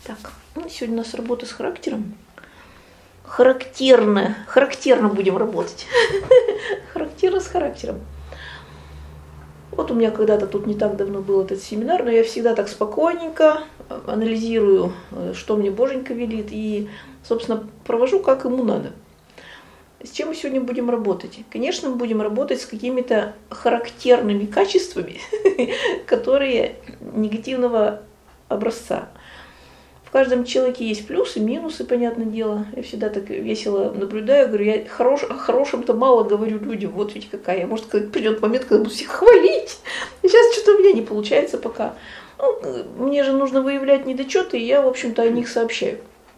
Так, сегодня у нас работа с характером. Характерно будем работать. Характерно с характером. Вот у меня когда-то тут не так давно был этот семинар, но я всегда так спокойненько анализирую, что мне Боженька велит, и, собственно, провожу, как ему надо. С чем мы сегодня будем работать? Конечно, мы будем работать с какими-то характерными качествами, которые негативного образца. В каждом человеке есть плюсы, минусы, понятное дело. Я всегда так весело наблюдаю, говорю, я о хорошем-то мало говорю людям, вот ведь какая. Может, придет момент, когда буду всех хвалить. И сейчас что-то у меня не получается пока. Мне же нужно выявлять недочеты, и я, в общем-то, о них сообщаю.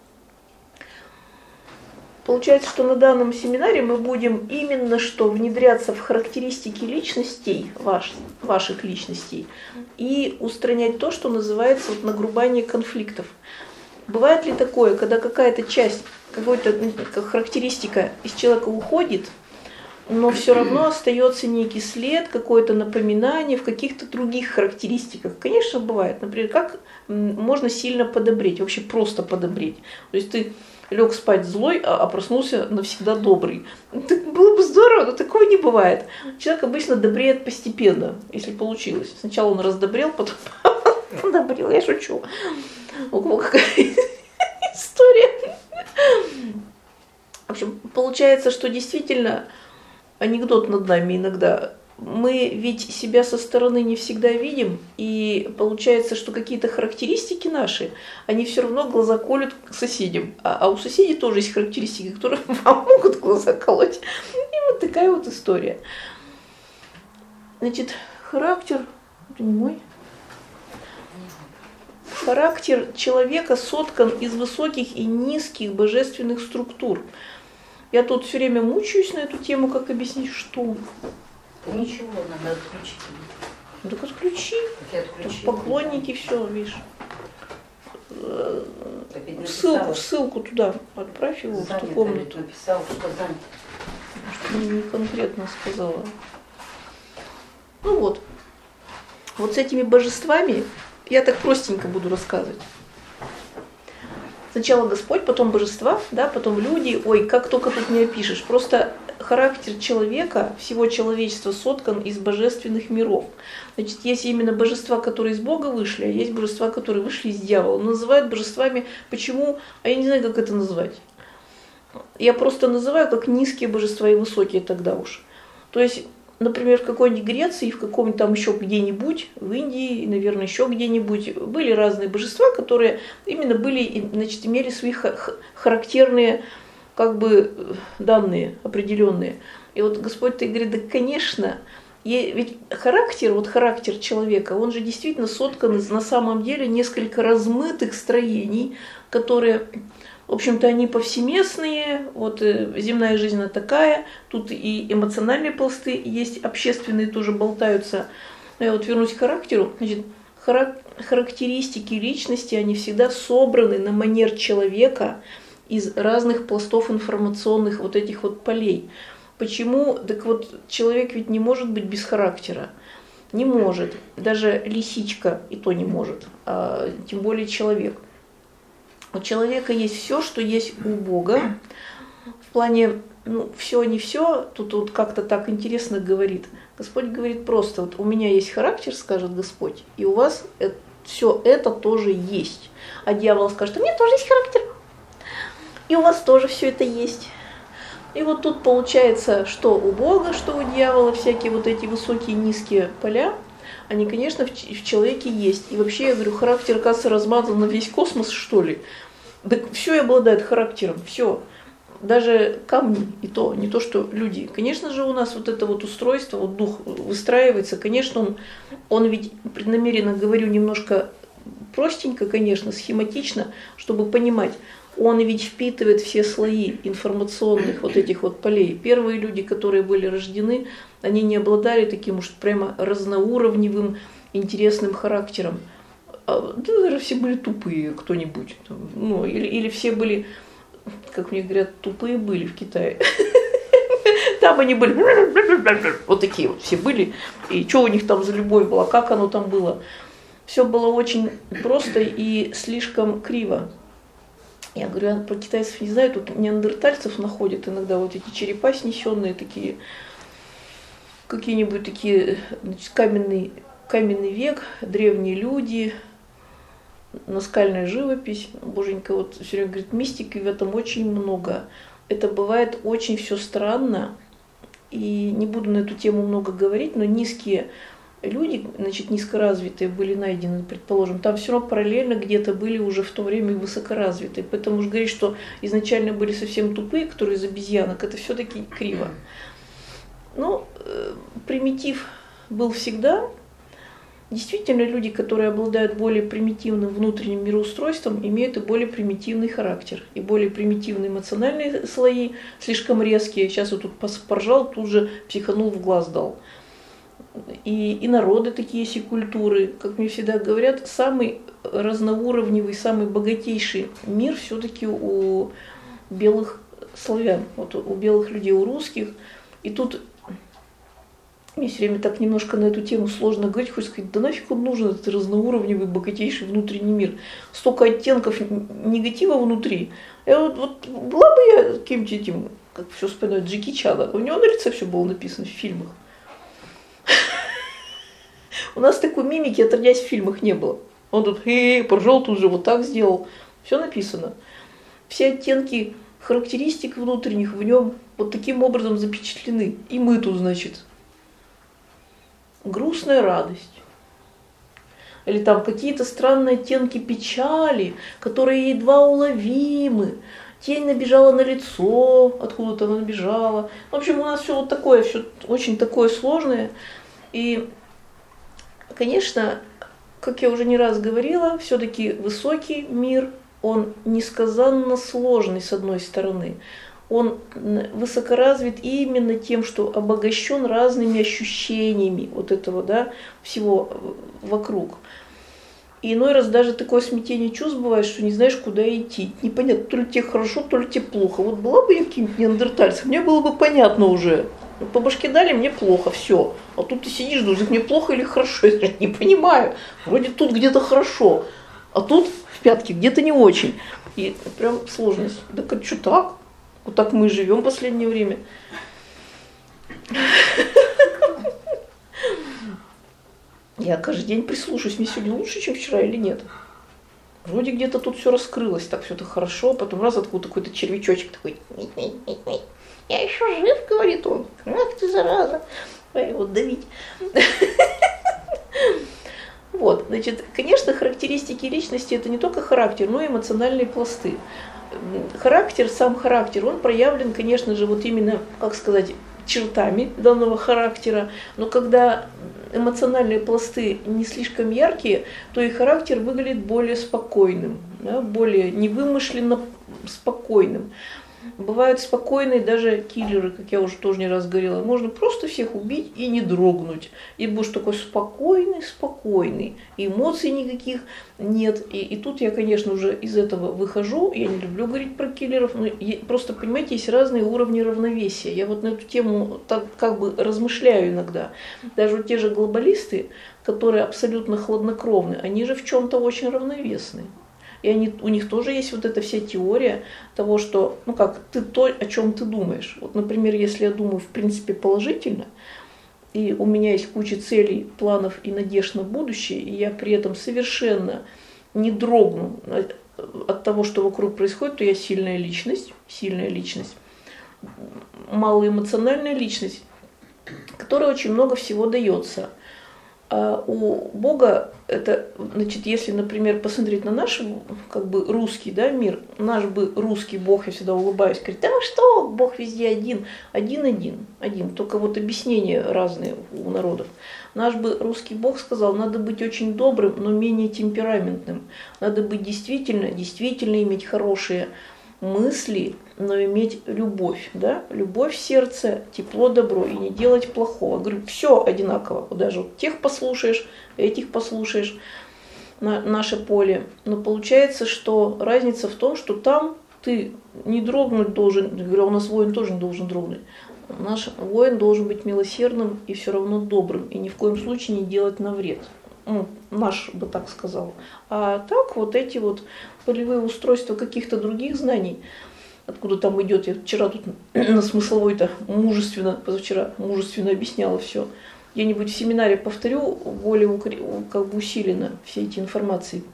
Получается, что на данном семинаре мы будем именно что внедряться в характеристики личностей, ваших личностей, и устранять то, что называется нагрубание конфликтов. Бывает ли такое, когда какая-то часть, какая-то характеристика из человека уходит, но все равно остается некий след, какое-то напоминание в каких-то других характеристиках? Конечно, бывает. Например, как можно сильно подобреть, вообще просто подобреть. То есть ты лег спать злой, а проснулся навсегда добрый. Так было бы здорово, но такого не бывает. Человек обычно добреет постепенно, если получилось. Сначала он раздобрел, потом подобрел. Я шучу. У кого какая история. В общем, получается, что действительно анекдот над нами иногда. Мы ведь себя со стороны не всегда видим, и получается, что какие-то характеристики наши, они все равно глаза колют к соседям. А у соседей тоже есть характеристики, которые вам могут глаза колоть. И вот такая вот история. Значит, характер, это не мой. Характер человека соткан из высоких и низких божественных структур. Я тут все время мучаюсь на эту тему, как объяснить, что... Ничего, надо отключить. Ну так отключи. Поклонники, все, видишь. Ссылку туда отправь его, в ту комнату. Написал, что занят. Может, не конкретно сказала. Ну вот. Вот с этими божествами я так простенько буду рассказывать. Сначала Господь, потом божества, да, потом люди. Ой, как только тут не опишешь. Просто характер человека, всего человечества соткан из божественных миров. Значит, есть именно божества, которые из Бога вышли, а есть божества, которые вышли из дьявола. Называют божествами, почему? А я не знаю, как это назвать. Я просто называю как низкие божества и высокие тогда уж. То есть, например, в какой-нибудь Греции, в каком-нибудь там еще где-нибудь, в Индии, наверное, еще где-нибудь, были разные божества, которые именно были, значит, имели свои характерные данные определенные. И вот Господь-то говорит, да, конечно, ведь характер человека, он же действительно соткан из, на самом деле, несколько размытых строений, которые, в общем-то, они повсеместные, вот земная жизнь она такая, тут и эмоциональные пласты есть, общественные тоже болтаются. Но я вот вернусь к характеру, значит, характеристики личности, они всегда собраны на манер человека, из разных пластов информационных вот этих вот полей. Почему? Так вот, человек ведь не может быть без характера. Не может. Даже лисичка и то не может. А тем более человек. У человека есть все, что есть у Бога. В плане, все не все. Тут вот как-то так интересно говорит. Господь говорит просто, вот у меня есть характер, скажет Господь, и у вас все это тоже есть. А дьявол скажет, у меня тоже есть характер. И у вас тоже все это есть. И вот тут получается, что у Бога, что у дьявола, всякие вот эти высокие и низкие поля, они, конечно, в человеке есть. И вообще, я говорю, характер, оказывается, размазан на весь космос, что ли. Так все обладает характером, все. Даже камни и то, не то, что люди. Конечно же, у нас вот это вот устройство, вот дух выстраивается. Конечно, он ведь, преднамеренно говорю немножко простенько, конечно, схематично, чтобы понимать. Он ведь впитывает все слои информационных вот этих вот полей. Первые люди, которые были рождены, они не обладали таким уж прямо разноуровневым, интересным характером. Да, даже все были тупые кто-нибудь. Или все были, как мне говорят, тупые были в Китае. Там они были вот такие вот все были. И что у них там за любовь была, как оно там было. все было очень просто и слишком криво. Я говорю, я про китайцев не знаю, тут неандертальцев находят иногда вот эти черепа снесенные такие, какие-нибудь такие, значит, каменный век, древние люди, наскальная живопись. Боженька вот все время говорит, мистики в этом очень много. Это бывает очень все странно, и не буду на эту тему много говорить, но низкие люди, значит, низкоразвитые были найдены, предположим, там все равно параллельно где-то были уже в то время высокоразвитые. Поэтому уж говорить, что изначально были совсем тупые, которые из обезьянок, это все-таки криво. Но примитив был всегда. Действительно, люди, которые обладают более примитивным внутренним мироустройством, имеют и более примитивный характер, и более примитивные эмоциональные слои, слишком резкие. Сейчас я тут поржал, тут же психанул, в глаз дал. И народы такие есть, и культуры. Как мне всегда говорят, самый разноуровневый, самый богатейший мир все-таки у белых славян, вот у белых людей, у русских. И тут мне все время так немножко на эту тему сложно говорить, хочется сказать, да нафиг он нужен, этот разноуровневый, богатейший внутренний мир. Столько оттенков негатива внутри. Вот была бы я каким-то этим, как все вспоминают, Джеки Чана, у него на лице все было написано в фильмах. У нас такой мимики, отродясь, в фильмах не было. Он тут поржал, тут же вот так сделал. Все написано. Все оттенки характеристик внутренних в нем вот таким образом запечатлены. И мы тут, значит, грустная радость. Или там какие-то странные оттенки печали, которые едва уловимы. Тень набежала на лицо, откуда-то она набежала. В общем, у нас все вот такое, все очень такое сложное. И, конечно, как я уже не раз говорила, все-таки высокий мир, он несказанно сложный с одной стороны. Он высокоразвит именно тем, что обогащен разными ощущениями вот этого, да, всего вокруг. И иной раз даже такое смятение чувств бывает, что не знаешь, куда идти. Непонятно, то ли тебе хорошо, то ли тебе плохо. Вот была бы я каким-нибудь неандертальцем, мне было бы понятно уже. По башке дали, мне плохо, все. А тут ты сидишь, думаешь, мне плохо или хорошо, я не понимаю. Вроде тут где-то хорошо, а тут в пятке где-то не очень. И прям сложность. Да как что так? Вот так мы и живем в последнее время. Я каждый день прислушаюсь, мне сегодня лучше, чем вчера или нет. Вроде где-то тут все раскрылось, так все это хорошо, потом раз откуда какой-то червячочек такой. Я еще жив, говорит он. Ах ты, зараза. Давай вот давить. Вот, значит, конечно, характеристики личности это не только характер, но и эмоциональные пласты. Характер, сам характер, он проявлен, конечно же, вот именно, как сказать, чертами данного характера, но когда эмоциональные пласты не слишком яркие, то и характер выглядит более спокойным, да, более невымышленно спокойным. Бывают спокойные даже киллеры, как я уже тоже не раз говорила. Можно просто всех убить и не дрогнуть. И будешь такой спокойный. И эмоций никаких нет. И тут я, конечно, уже из этого выхожу. Я не люблю говорить про киллеров. Но просто, понимаете, есть разные уровни равновесия. Я вот на эту тему так как бы размышляю иногда. Даже вот те же глобалисты, которые абсолютно хладнокровны, они же в чем-то очень равновесны. И у них тоже есть вот эта вся теория того, что, ну как, ты то, о чем ты думаешь. Вот, например, если я думаю, в принципе, положительно, и у меня есть куча целей, планов и надежд на будущее, и я при этом совершенно не дрогну от того, что вокруг происходит, то я сильная личность, малоэмоциональная личность, которой очень много всего дается. А у Бога это, значит, если, например, посмотреть на наш, как бы, русский, да, мир, наш бы русский Бог, я всегда улыбаюсь, говорит, да что, Бог везде один, только вот объяснения разные у народов. Наш бы русский Бог сказал, надо быть очень добрым, но менее темпераментным, надо быть действительно иметь хорошие мысли, но иметь любовь, да, любовь в сердце, тепло, добро, и не делать плохого. Говорю, все одинаково, вот даже вот тех послушаешь, этих послушаешь, наше поле. Но получается, что разница в том, что там ты не дрогнуть должен, говорю, у нас воин тоже не должен дрогнуть. Наш воин должен быть милосердным и все равно добрым, и ни в коем случае не делать навред. наш бы так сказал. А так вот эти вот полевые устройства каких-то других знаний, откуда там идет, я вчера тут на смысловой-то позавчера мужественно объясняла все. Где-нибудь в семинаре повторю более как бы усиленно все эти информации.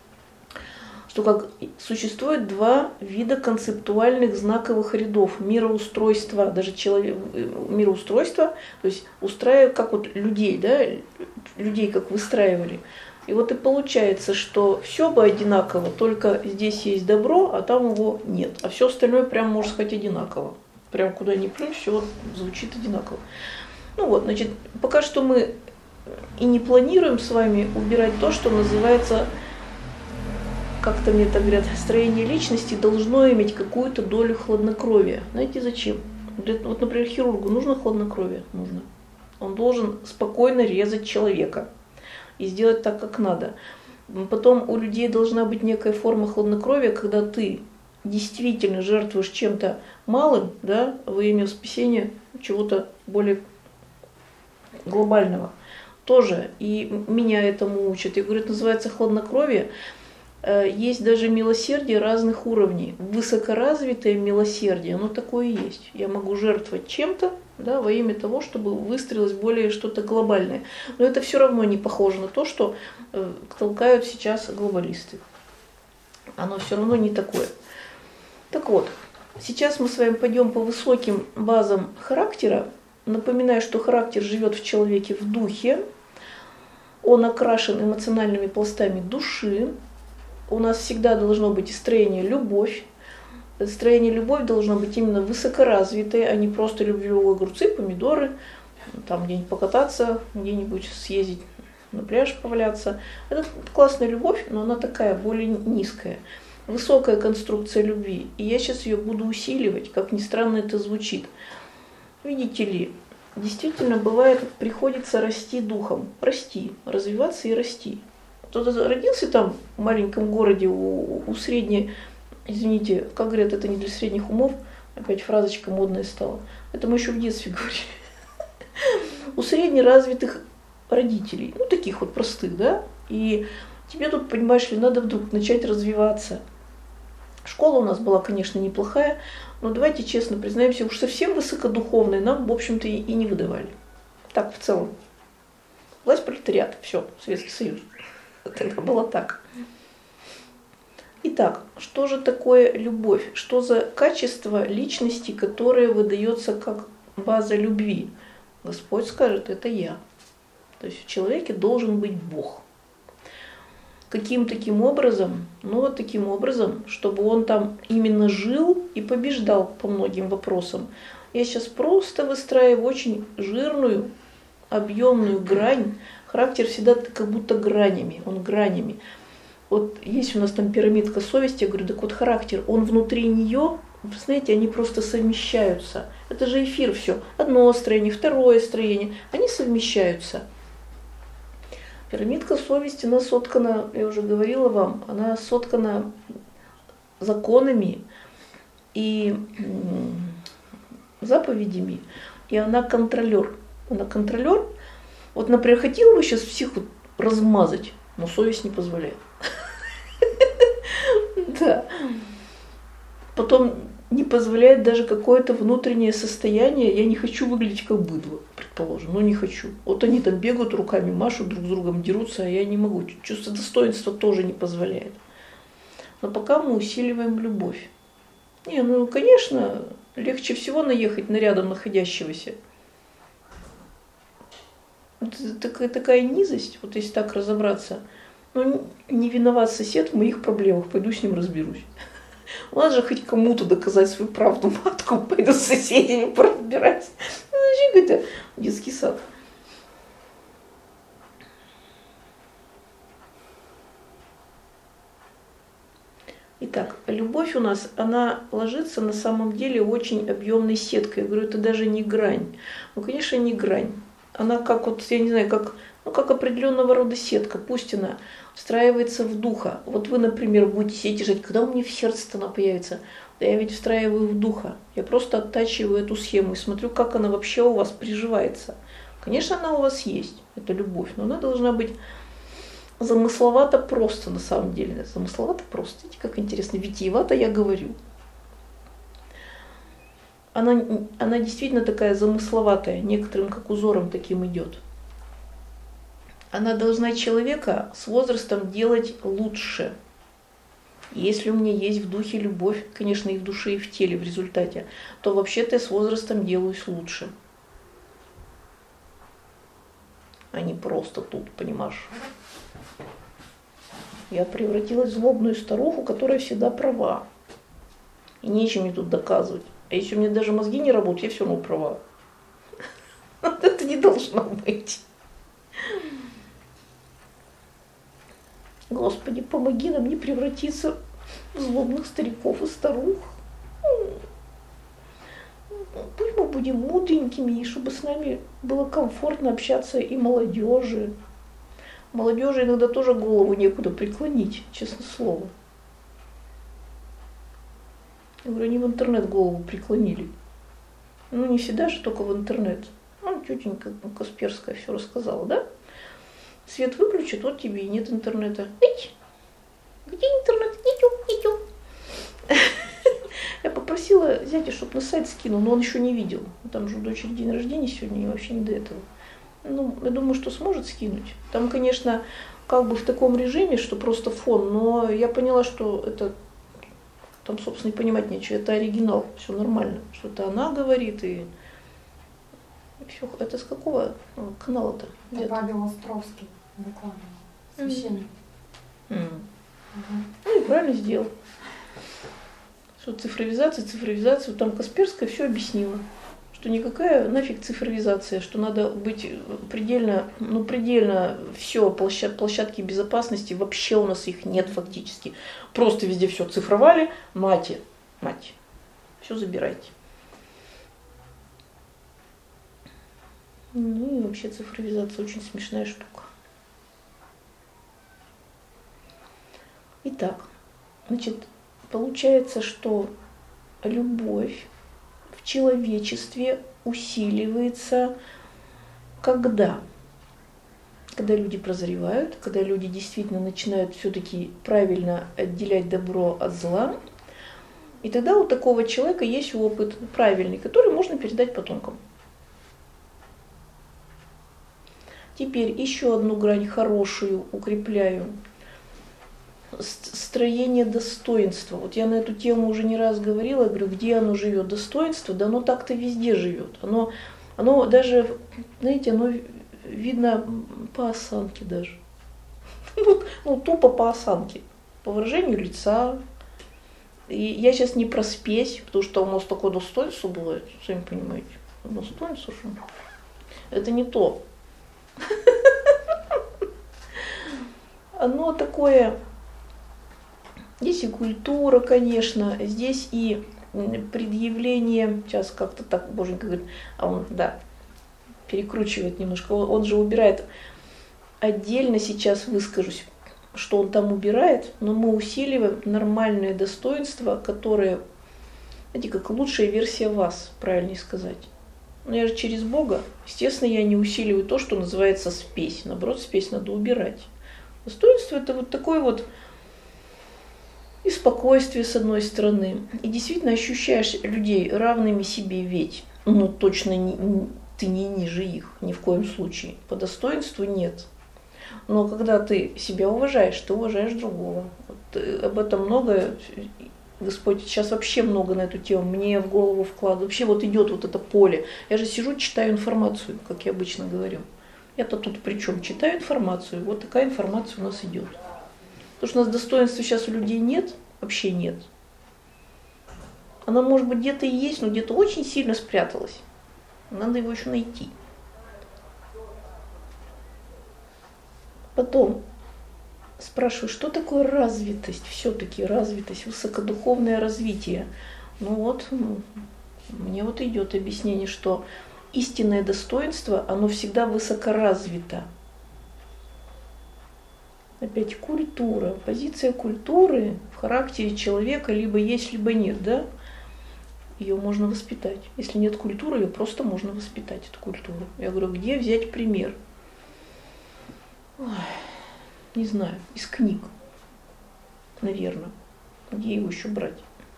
Что как существует два вида концептуальных знаковых рядов мироустройства, даже мироустройства, то есть устраивать как вот людей, да, людей как выстраивали. И вот и получается, что все бы одинаково, только здесь есть добро, а там его нет. А все остальное прям, можно сказать, одинаково. Прям куда ни плюнь, все звучит одинаково. Ну вот, значит, пока что мы и не планируем с вами убирать то, что называется, как-то мне так говорят, строение личности должно иметь какую-то долю хладнокровия. Знаете зачем? Вот, например, хирургу нужно хладнокровие? Нужно. Он должен спокойно резать человека и сделать так, как надо. Потом у людей должна быть некая форма хладнокровия, когда ты действительно жертвуешь чем-то малым, да, во имя спасения чего-то более глобального. Тоже. И меня этому учат. Я говорю, это называется хладнокровие. Есть даже милосердие разных уровней. Высокоразвитое милосердие, оно такое и есть. Я могу жертвовать чем-то, да, во имя того, чтобы выстроилось более что-то глобальное. Но это все равно не похоже на то, что толкают сейчас глобалисты. Оно все равно не такое. Так вот, сейчас мы с вами пойдем по высоким базам характера. Напоминаю, что характер живет в человеке в духе. Он окрашен эмоциональными пластами души. У нас всегда должно быть строение любовь. Строение любовь должно быть именно высокоразвитое, а не просто люблю огурцы, помидоры, там где-нибудь покататься, где-нибудь съездить на пляж поваляться. Это классная любовь, но она такая, более низкая. Высокая конструкция любви. И я сейчас ее буду усиливать, как ни странно это звучит. Видите ли, действительно бывает, приходится расти духом. Расти, развиваться и расти. Кто-то родился там в маленьком городе у средней, извините, как говорят, это не для средних умов, опять фразочка модная стала. Это мы еще в детстве говорили. У среднеразвитых родителей, ну таких вот простых, да, и тебе тут, понимаешь ли, надо вдруг начать развиваться. Школа у нас была, конечно, неплохая, но давайте честно признаемся, уж совсем высокодуховные нам, в общем-то, и не выдавали. Так, в целом. Власть пролетариата, все, Советский Союз. Это было так. Итак, что же такое любовь? Что за качество личности, которое выдается как база любви? Господь скажет, это я. То есть в человеке должен быть Бог. Каким таким образом? Ну вот таким образом, чтобы он там именно жил и побеждал по многим вопросам. Я сейчас просто выстраиваю очень жирную, объемную грань. Характер всегда как будто гранями, он гранями. Вот есть у нас там пирамидка совести, я говорю, так вот характер, он внутри нее, вы знаете, они просто совмещаются. Это же эфир все. Одно строение, второе строение, они совмещаются. Пирамидка совести, она соткана, я уже говорила вам, она соткана законами и заповедями, и она контролер. Она контролер. Вот, например, хотел бы сейчас всех вот размазать, но совесть не позволяет. Да. Потом не позволяет даже какое-то внутреннее состояние. Я не хочу выглядеть как быдло, предположим, но не хочу. Вот они там бегают руками, машут друг с другом, дерутся, а я не могу. Чувство достоинства тоже не позволяет. Но пока мы усиливаем любовь. Не, ну, конечно, легче всего наехать на рядом находящегося. Это такая низость, вот если так разобраться. Ну, не виноват сосед в моих проблемах, пойду с ним разберусь. Надо же хоть кому-то доказать свою правду матку, пойду с соседями поразбираться. Ну, зачем это детский сад? Итак, любовь у нас, она ложится на самом деле очень объемной сеткой. Я говорю, это даже не грань. Ну, конечно, не грань. Она как вот, я не знаю, как определенного рода сетка, пусть она встраивается в духа. Вот вы, например, будете сидеть и жить, когда у меня в сердце она появится? Да я ведь встраиваю в духа. Я просто оттачиваю эту схему и смотрю, как она вообще у вас приживается. Конечно, она у вас есть, это любовь, но она должна быть замысловато просто на самом деле. Замысловато просто. Видите, как интересно. Витиевато я говорю. Она действительно такая замысловатая, некоторым как узором таким идет. Она должна человека с возрастом делать лучше. Если у меня есть в духе любовь, конечно, и в душе, и в теле в результате, то вообще-то я с возрастом делаюсь лучше. А не просто тут, понимаешь. Я превратилась в злобную старуху, которая всегда права. И нечем мне тут доказывать. А если у меня даже мозги не работают, я все равно права. Это не должно быть. Господи, помоги нам не превратиться в злобных стариков и старух. Пусть мы будем мудренькими, и чтобы с нами было комфортно общаться и молодежи. Молодежи иногда тоже голову некуда преклонить, честное слово. Я говорю, они в интернет голову преклонили. Ну, не всегда же, только в интернет. Ну, тетенька Касперская все рассказала, да? Свет выключит, вот тебе и нет интернета. Ить! Где интернет? Нету. Я попросила зятя, чтобы на сайт скинул, но он еще не видел. Там же у дочери день рождения сегодня, и вообще не до этого. Ну, я думаю, что сможет скинуть. Там, конечно, как бы в таком режиме, что просто фон, но я поняла, что это, там, собственно, и понимать нечего. Это оригинал, все нормально. Что это она говорит, и все. Это с какого канала-то? Это Павел Островский, реклама, священник. Ну и правильно сделал. Что цифровизация, там Касперская все объяснила. Что никакая нафиг цифровизация, что надо быть предельно все, площадки безопасности, вообще у нас их нет фактически. Просто везде все цифровали, мать, все забирайте. Ну и вообще цифровизация очень смешная штука. Итак, значит, получается, что любовь в человечестве усиливается когда люди прозревают, когда люди действительно начинают все-таки правильно отделять добро от зла. И тогда у такого человека есть опыт правильный, который можно передать потомкам. Теперь еще одну грань хорошую укрепляю. Строение достоинства. Вот я на эту тему уже не раз говорила, говорю, где оно живет, достоинство, да оно так-то везде живет. Оно даже, знаете, оно видно по осанке даже. Ну, тупо по осанке, по выражению лица. И я сейчас не про спесь, потому что у нас такое достоинство бывает, сами понимаете. Достоинство, что это не то. Оно такое. Здесь и культура, конечно, здесь и предъявление, сейчас как-то так, боженька говорит, а он, да, перекручивает немножко, он же убирает, отдельно сейчас выскажусь, что он там убирает, но мы усиливаем нормальное достоинство, которое, знаете, как лучшая версия вас, правильнее сказать. Но я же через Бога, естественно, я не усиливаю то, что называется спесь, наоборот, спесь надо убирать. Достоинство это вот такой вот и спокойствие с одной стороны, и действительно ощущаешь людей равными себе, ведь, ну точно ты не ниже их, ни в коем случае, по достоинству нет. Но когда ты себя уважаешь, ты уважаешь другого. Вот, об этом много, Господь сейчас вообще много на эту тему мне в голову вкладывает. Вообще вот идет вот это поле. Я же сижу, читаю информацию, как я обычно говорю. Я-то тут при чем? Читаю информацию, вот такая информация у нас идет. Потому что у нас достоинства сейчас у людей нет, вообще нет. Она может быть где-то и есть, но где-то очень сильно спряталась. Надо его еще найти. Потом спрашиваю, что такое развитость? Все-таки развитость, высокодуховное развитие. Ну вот, мне вот идет объяснение, что истинное достоинство, оно всегда высокоразвито. Опять культура, позиция культуры в характере человека либо есть, либо нет, да? Ее можно воспитать. Если нет культуры, ее просто можно воспитать, эту культуру. Я говорю, где взять пример? Ой. Не знаю, из книг, наверное. Где его еще брать?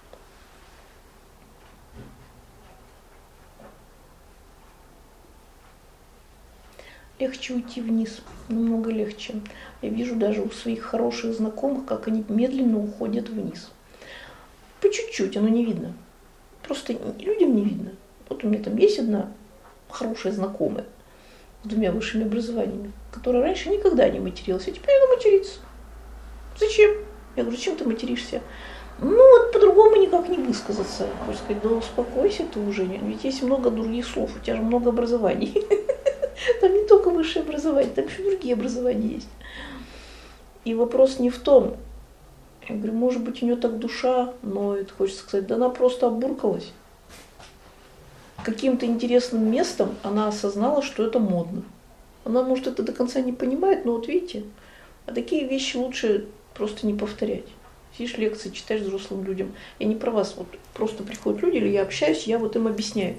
Легче уйти вниз, намного легче. Я вижу даже у своих хороших знакомых, как они медленно уходят вниз. По чуть-чуть, оно не видно. Просто людям не видно. Вот у меня там есть одна хорошая знакомая с 2 высшими образованиями, которая раньше никогда не материлась, а теперь она матерится. Зачем? Я говорю, зачем ты материшься? Ну вот по-другому никак не высказаться. Хочешь сказать, да успокойся ты уже, ведь есть много других слов, у тебя же много образований. Там не только высшее образование, там еще другие образования есть. И вопрос не в том, я говорю, может быть, у нее так душа ноет, хочется сказать, да она просто обуркалась. Каким-то интересным местом она осознала, что это модно. Она, может, это до конца не понимает, но вот видите, а такие вещи лучше просто не повторять. Сидишь лекции, читаешь взрослым людям. Я не про вас, вот просто приходят люди, или я общаюсь, я вот им объясняю.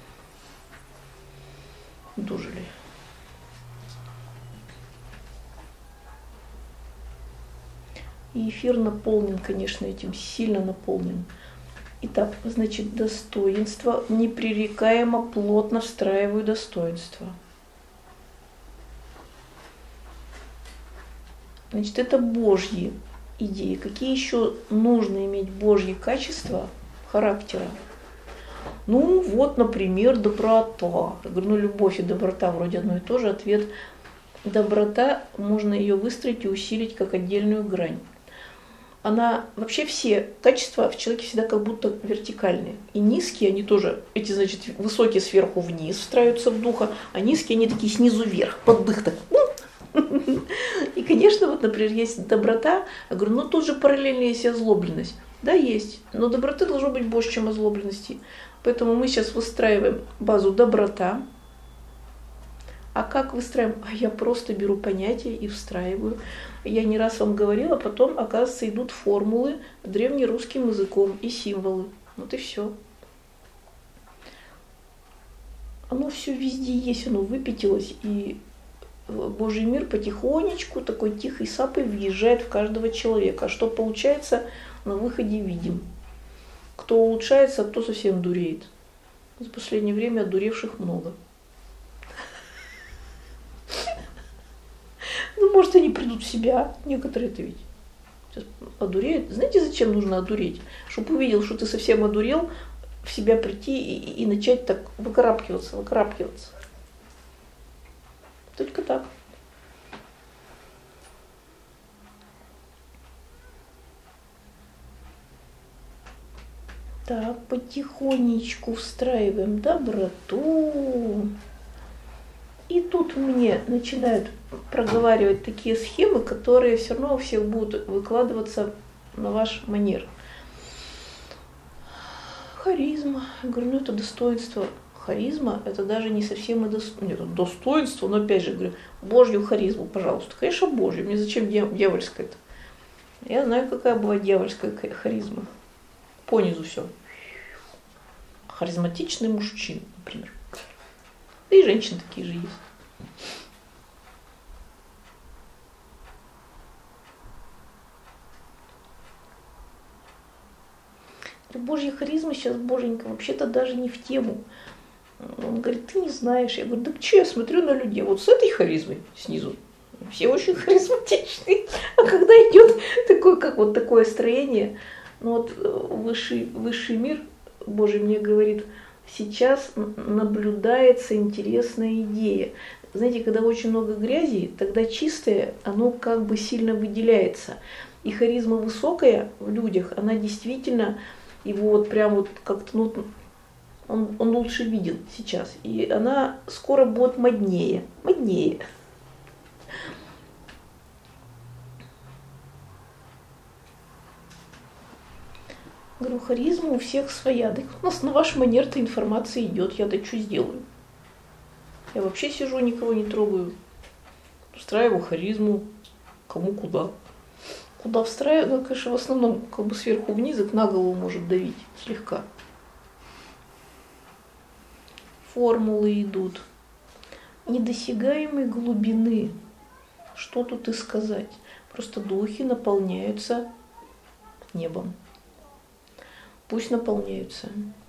Дожили. И эфир наполнен, конечно, этим, сильно наполнен. Итак, значит, достоинство, непререкаемо плотно встраиваю достоинство. Значит, это Божьи идеи. Какие еще нужно иметь Божьи качества характера? Ну, вот, например, доброта. Я говорю, ну, любовь и доброта вроде одно и то же. Ответ – доброта, можно ее выстроить и усилить как отдельную грань. Она, вообще все качества в человеке всегда как будто вертикальные. И низкие, они тоже, эти, значит, высокие сверху вниз встраиваются в духа, а низкие, они такие снизу вверх, под дых так. И, конечно, вот, например, есть доброта. Я говорю, ну, тут же параллельно есть озлобленность. Да, есть, но доброты должно быть больше, чем озлобленности. Поэтому мы сейчас выстраиваем базу доброта. А как выстраиваем? А я просто беру понятия и встраиваю. Я не раз вам говорила, потом, оказывается, идут формулы древнерусским языком и символы. Вот и все. Оно все везде есть, оно выпятилось, и Божий мир потихонечку, такой тихой сапой въезжает в каждого человека. А что получается, на выходе видим. Кто улучшается, а кто совсем дуреет. За последнее время одуревших много. Ну, может, они придут в себя, некоторые-то ведь сейчас одуреют. Знаете, зачем нужно одуреть? Чтобы увидел, что ты совсем одурел, в себя прийти и начать так выкарабкиваться. Только так. Так, потихонечку встраиваем доброту. И тут мне начинают проговаривать такие схемы, которые все равно у всех будут выкладываться на ваш манер. Харизма. Я говорю, ну это достоинство. Харизма – это даже не совсем и достоинство, но опять же говорю, Божью харизму, пожалуйста. Конечно, Божью. Мне зачем дьявольская-то? Я знаю, какая была дьявольская харизма. Понизу все. Харизматичный мужчина, например. Да и женщины такие же есть. Божья харизма сейчас, боженька, вообще-то даже не в тему. Он говорит, ты не знаешь. Я говорю, да что я смотрю на людей? Вот с этой харизмой снизу. Все очень харизматичные. А когда идет такое, как вот такое строение, ну вот высший мир Божий мне говорит, сейчас наблюдается интересная идея. Знаете, когда очень много грязи, тогда чистое, оно как бы сильно выделяется. И харизма высокая в людях, она действительно его вот прям вот как-то, ну, он лучше видел сейчас. И она скоро будет моднее. Говорю, харизма у всех своя. Да у нас на ваш манер-то информация идет, я-то что сделаю? Я вообще сижу, никого не трогаю. Встраиваю харизму, кому куда. Куда встраиваю, ну, конечно, в основном как бы сверху вниз, это на голову может давить слегка. Формулы идут. Недосягаемой глубины. Что тут и сказать? Просто духи наполняются небом. Пусть наполняются.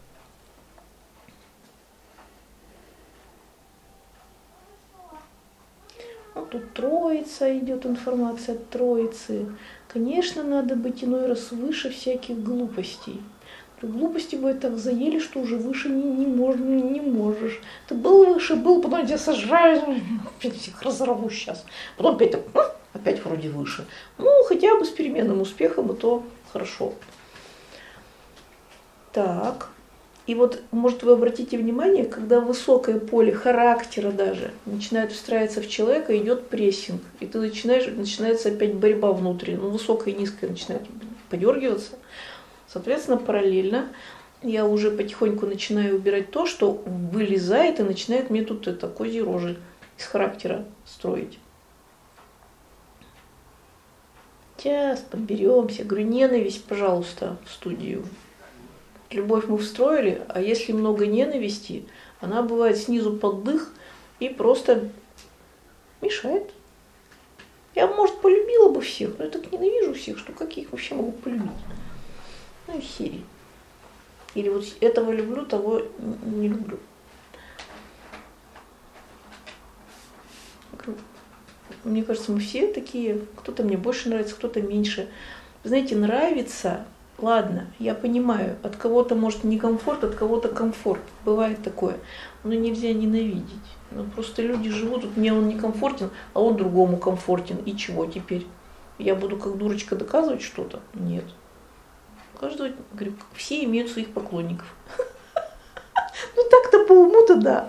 Ну, тут Троица, идет информация от Троицы. Конечно, надо быть иной раз выше всяких глупостей. Глупости бывают так заели, что уже выше не можешь. Ты был выше, был, потом тебя сожрали, опять всех разорву сейчас. Потом опять так, опять вроде выше. Ну, хотя бы с переменным успехом, и то хорошо. Так. И вот, может, вы обратите внимание, когда высокое поле характера даже начинает встраиваться в человека, идет прессинг. И ты начинается опять борьба внутренняя. Ну, высокое и низкое начинает подергиваться. Соответственно, параллельно я уже потихоньку начинаю убирать то, что вылезает и начинает мне тут это козьи рожи из характера строить. Сейчас подберемся. Говорю, ненависть, пожалуйста, в студию. Любовь мы встроили, а если много ненависти, она бывает снизу под дых и просто мешает. Я, может, полюбила бы всех, но я так ненавижу всех, что как я их вообще могу полюбить? Ну и серии. Или вот этого люблю, того не люблю. Мне кажется, мы все такие, кто-то мне больше нравится, кто-то меньше. Вы знаете, нравится, ладно, я понимаю, от кого-то может некомфорт, от кого-то комфорт. Бывает такое. Но нельзя ненавидеть. Ну, просто люди живут, вот мне он некомфортен, а он другому комфортен. И чего теперь? Я буду как дурочка доказывать что-то? Нет. Каждый, говорю, все имеют своих поклонников. Ну так-то по уму-то да.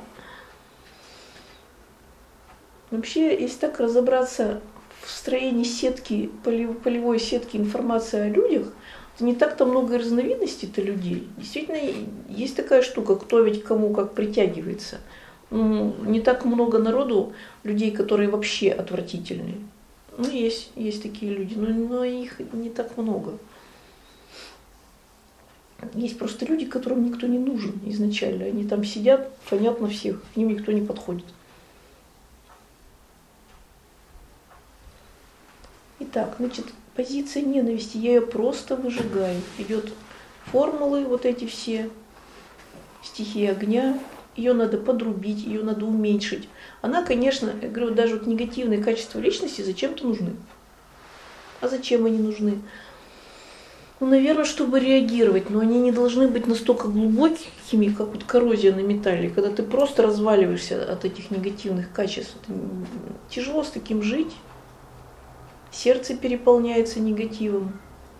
Вообще, если так разобраться в строении сетки, полевой сетки информации о людях, то не так-то много разновидностей-то людей. Действительно, есть такая штука, кто ведь кому как притягивается. Ну, не так много народу, людей, которые вообще отвратительные. Ну, есть такие люди, но их не так много. Есть просто люди, которым никто не нужен изначально. Они там сидят, фонят на всех, к ним никто не подходит. Итак, значит, позиция ненависти, я ее просто выжигаю. Идет формулы вот эти все, стихии огня, ее надо подрубить, ее надо уменьшить. Она, конечно, я говорю, даже вот негативные качества личности зачем-то нужны. А зачем они нужны? Ну, наверное, чтобы реагировать, но они не должны быть настолько глубокими, как вот коррозия на металле, когда ты просто разваливаешься от этих негативных качеств. Тяжело с таким жить, сердце переполняется негативом.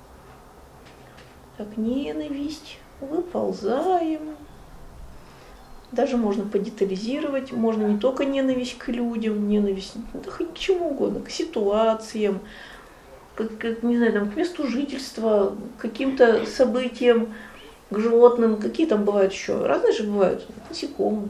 Так, ненависть, выползаем. Даже можно подетализировать, можно не только ненависть к людям, ненависть, да хоть к чему угодно, к ситуациям, не знаю, там, к месту жительства, к каким-то событиям, к животным, какие там бывают еще, разные же бывают, насекомые.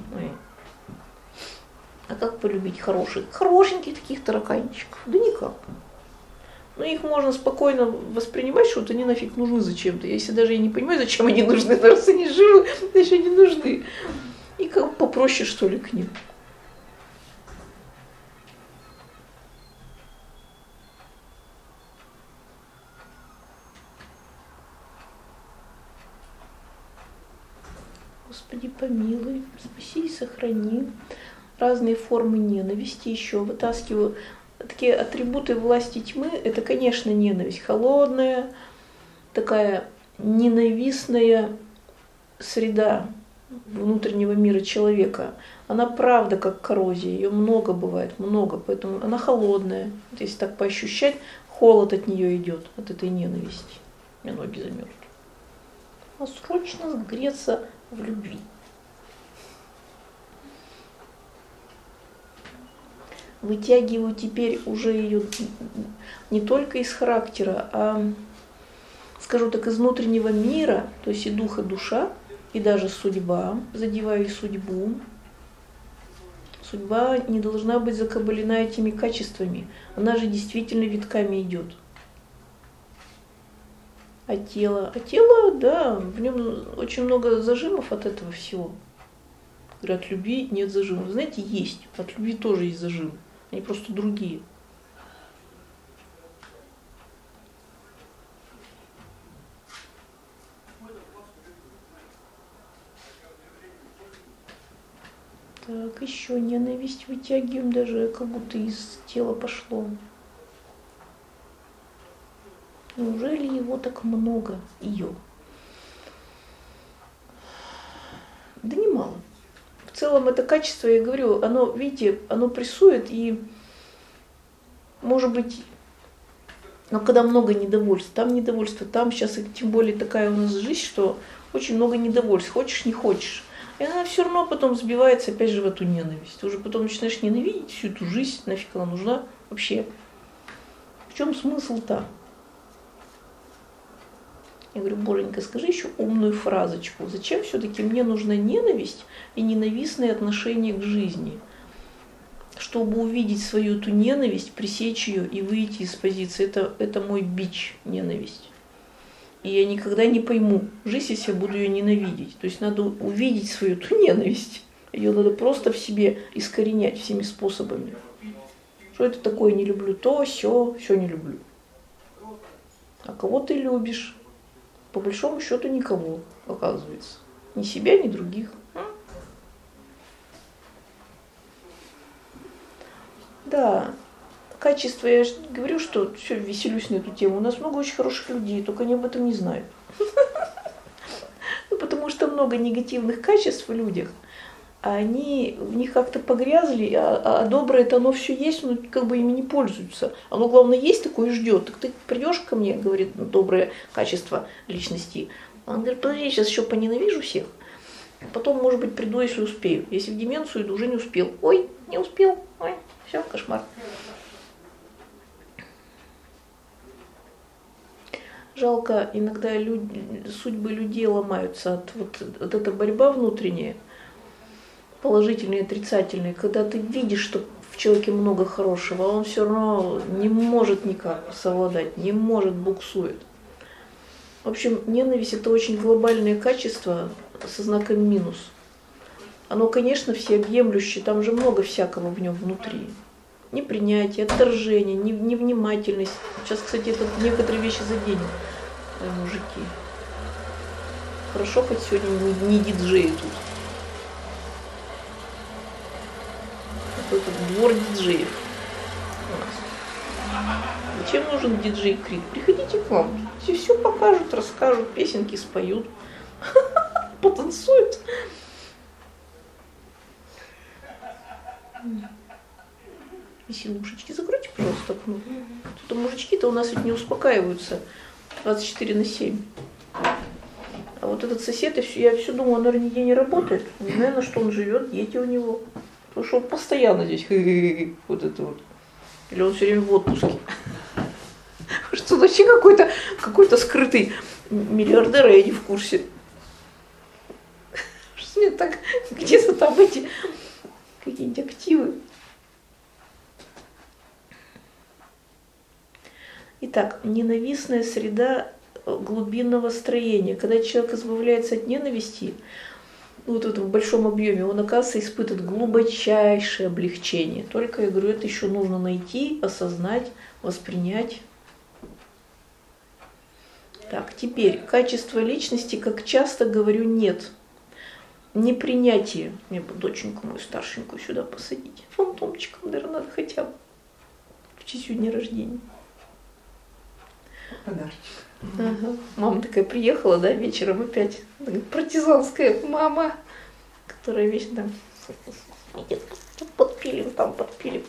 А как полюбить хорошеньких таких тараканчиков? Да никак. Но их можно спокойно воспринимать, что вот они нафиг нужны зачем-то. Если даже я не понимаю, зачем они нужны, но раз они живы, значит они нужны. И как попроще, что ли, к ним. Господи, помилуй, спаси и сохрани. Разные формы ненависти еще вытаскиваю. Такие атрибуты власти тьмы, это, конечно, ненависть. Холодная, такая ненавистная среда внутреннего мира человека. Она правда как коррозия, ее много бывает, много, поэтому она холодная. Вот если так поощущать, холод от нее идет, от этой ненависти. У меня ноги замерзли. Надо срочно сгреться в любви. Вытягиваю теперь уже ее не только из характера, а, скажу так, из внутреннего мира, то есть и дух, и душа, и даже судьба, задеваю и судьбу. Судьба не должна быть закабалена этими качествами, она же действительно витками идет. А тело, да, в нем очень много зажимов от этого всего. Говорят, от любви нет зажимов. Знаете, есть, от любви тоже есть зажимы. Они просто другие. Так, еще ненависть вытягиваем, даже как будто из тела пошло. Неужели его так много? Ее. Да немало. В целом это качество, я говорю, оно, видите, оно прессует, и, может быть, но когда много недовольства, там сейчас тем более такая у нас жизнь, что очень много недовольств, хочешь, не хочешь. И она все равно потом сбивается опять же в эту ненависть. Ты уже потом начинаешь ненавидеть всю эту жизнь, нафиг она нужна вообще. В чем смысл-то? Я говорю, Боженька, скажи еще умную фразочку. Зачем все-таки мне нужна ненависть и ненавистное отношение к жизни? Чтобы увидеть свою эту ненависть, пресечь ее и выйти из позиции. Это мой бич, ненависть. И я никогда не пойму жизнь, если я буду ее ненавидеть. То есть надо увидеть свою эту ненависть. Ее надо просто в себе искоренять всеми способами. Что это такое, не люблю то, все не люблю. А кого ты любишь? По большому счету никого, оказывается. Ни себя, ни других. Да, качество, я же говорю, что все, веселюсь на эту тему. У нас много очень хороших людей, только они об этом не знают. Потому что много негативных качеств в людях, а они в них как-то погрязли, а доброе-то оно все есть, но как бы ими не пользуются. Оно, главное, есть такое и ждет. Так ты придешь ко мне, говорит, доброе качество личности. Он говорит, подожди, я сейчас еще поненавижу всех. Потом, может быть, приду, если успею. Если в деменцию иду, уже не успел. Ой, не успел. Ой, все, кошмар. Жалко, иногда судьбы людей ломаются от этой борьба внутренняя, положительные и отрицательные, когда ты видишь, что в человеке много хорошего, а он все равно не может никак совладать, не может, буксует. В общем, ненависть – это очень глобальное качество со знаком минус. Оно, конечно, всеобъемлющее, там же много всякого в нем внутри. Непринятие, отторжение, невнимательность. Сейчас, кстати, это некоторые вещи заденет, мужики. Хорошо, хоть сегодня не диджеи тут. Какой-то двор диджеев у нас. Зачем нужен диджей Крит? Приходите к вам, все покажут, расскажут, песенки споют, потанцуют. Веселушечки, закройте, пожалуйста, окно. Тут мужички-то у нас ведь не успокаиваются 24/7. А вот этот сосед, я все думаю, он, наверное, нигде не работает. Не знаю, на что он живет, дети у него. Потому что он постоянно здесь, вот это вот. Или он все время в отпуске. Что он вообще какой-то скрытый миллиардер, а я не в курсе. Что мне так, где-то там эти какие-нибудь активы. Итак, ненавистная среда глубинного строения. Когда человек избавляется от ненависти, вот в этом большом объеме, он, оказывается, испытывает глубочайшее облегчение. Только, я говорю, это еще нужно найти, осознать, воспринять. Так, теперь, качество личности, как часто говорю, нет. Непринятие. Мне бы доченьку мою старшенькую сюда посадить. Фантомчиком, наверное, надо хотя бы. В честь дня рождения. Подарочек. Ага. Мама такая приехала, да, вечером опять. Партизанская мама, которая вечно там подпилим, там подпилим.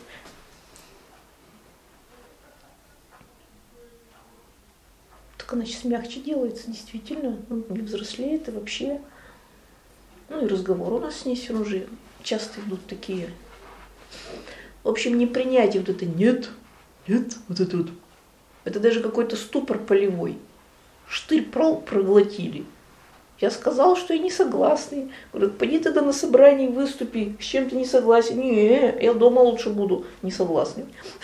Так она сейчас мягче делается, действительно. Не взрослеет и вообще. Ну и разговор у нас с ней все уже часто идут такие. В общем, непринятие вот это нет, вот это вот. Это даже какой-то ступор полевой. Штырь проглотили. Я сказал, что я не согласный. Говорят, пойди тогда на собрание, выступи. С чем ты не согласен? Не, я дома лучше буду не согласный.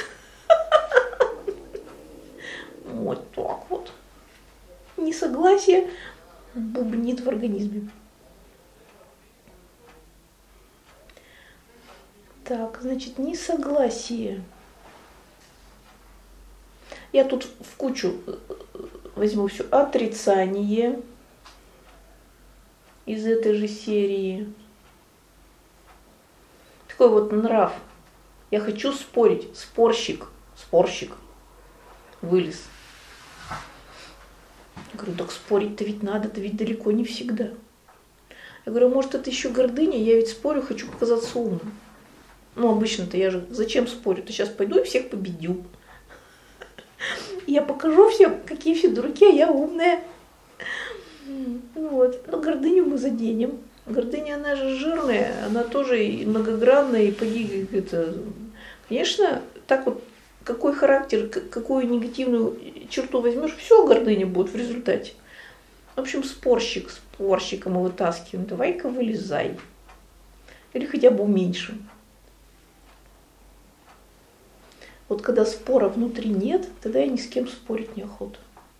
Вот так вот. Несогласие бубнит в организме. Так, значит, несогласие. Я тут в кучу возьму все. Отрицание из этой же серии. Такой вот нрав. Я хочу спорить. Спорщик вылез. Я говорю, так спорить-то ведь надо, это ведь далеко не всегда. Я говорю, может, это еще гордыня, я ведь спорю, хочу показаться умным. Ну, обычно-то я же зачем спорю? То сейчас пойду и всех победю. Я покажу всем, какие все дураки, а я умная. Вот. Но гордыню мы заденем. Гордыня, она же жирная, она тоже и многогранная, и поди, это... Конечно, так вот, какой характер, какую негативную черту возьмешь, все гордыня будет в результате. В общем, спорщика мы вытаскиваем, давай-ка вылезай. Или хотя бы уменьшим. Вот когда спора внутри нет, тогда я ни с кем спорить неохота.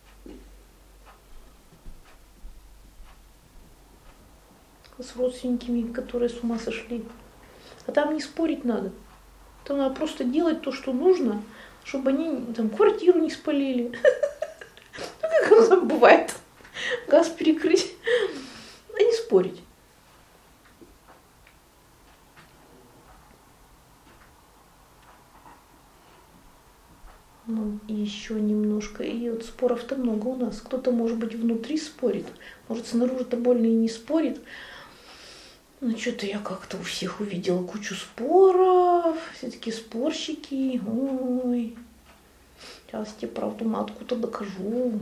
С родственниками, которые с ума сошли. А там не спорить надо. Там надо просто делать то, что нужно, чтобы они там квартиру не спалили. Ну, как оно там бывает. Газ перекрыть. А не спорить. Ну, и еще немножко. И вот споров-то много у нас. Кто-то, может быть, внутри спорит. Может, снаружи-то больно и не спорит. Ну, что-то я как-то у всех увидела кучу споров. Все такие спорщики. Ой, сейчас тебе правду матку-то докажу.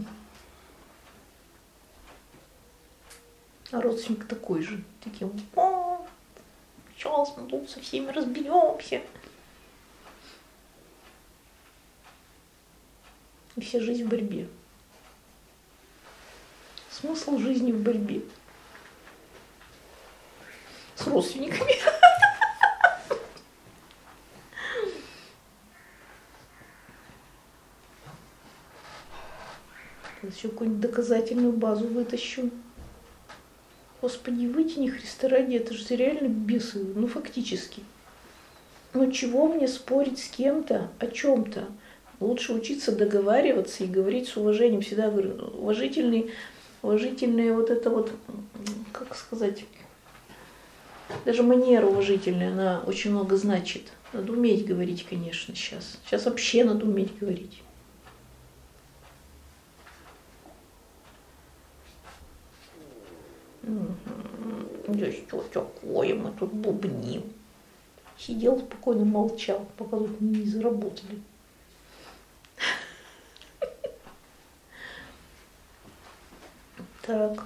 А родственник такой же. Таким, сейчас мы тут со всеми разберемся. И вся жизнь в борьбе. Смысл жизни в борьбе. С родственниками. Сейчас еще какую-нибудь доказательную базу вытащу. Господи, вытяни, Христа ради, это же реально бесы, ну фактически. Ну чего мне спорить с кем-то о чем-то? Лучше учиться договариваться и говорить с уважением. Всегда говорю, уважительные вот это вот, как сказать, даже манера уважительная, она очень много значит. Надо уметь говорить, конечно, сейчас. Сейчас вообще надо уметь говорить. Да что такое, мы тут бубним. Сидел спокойно, молчал, пока тут не заработали. Так.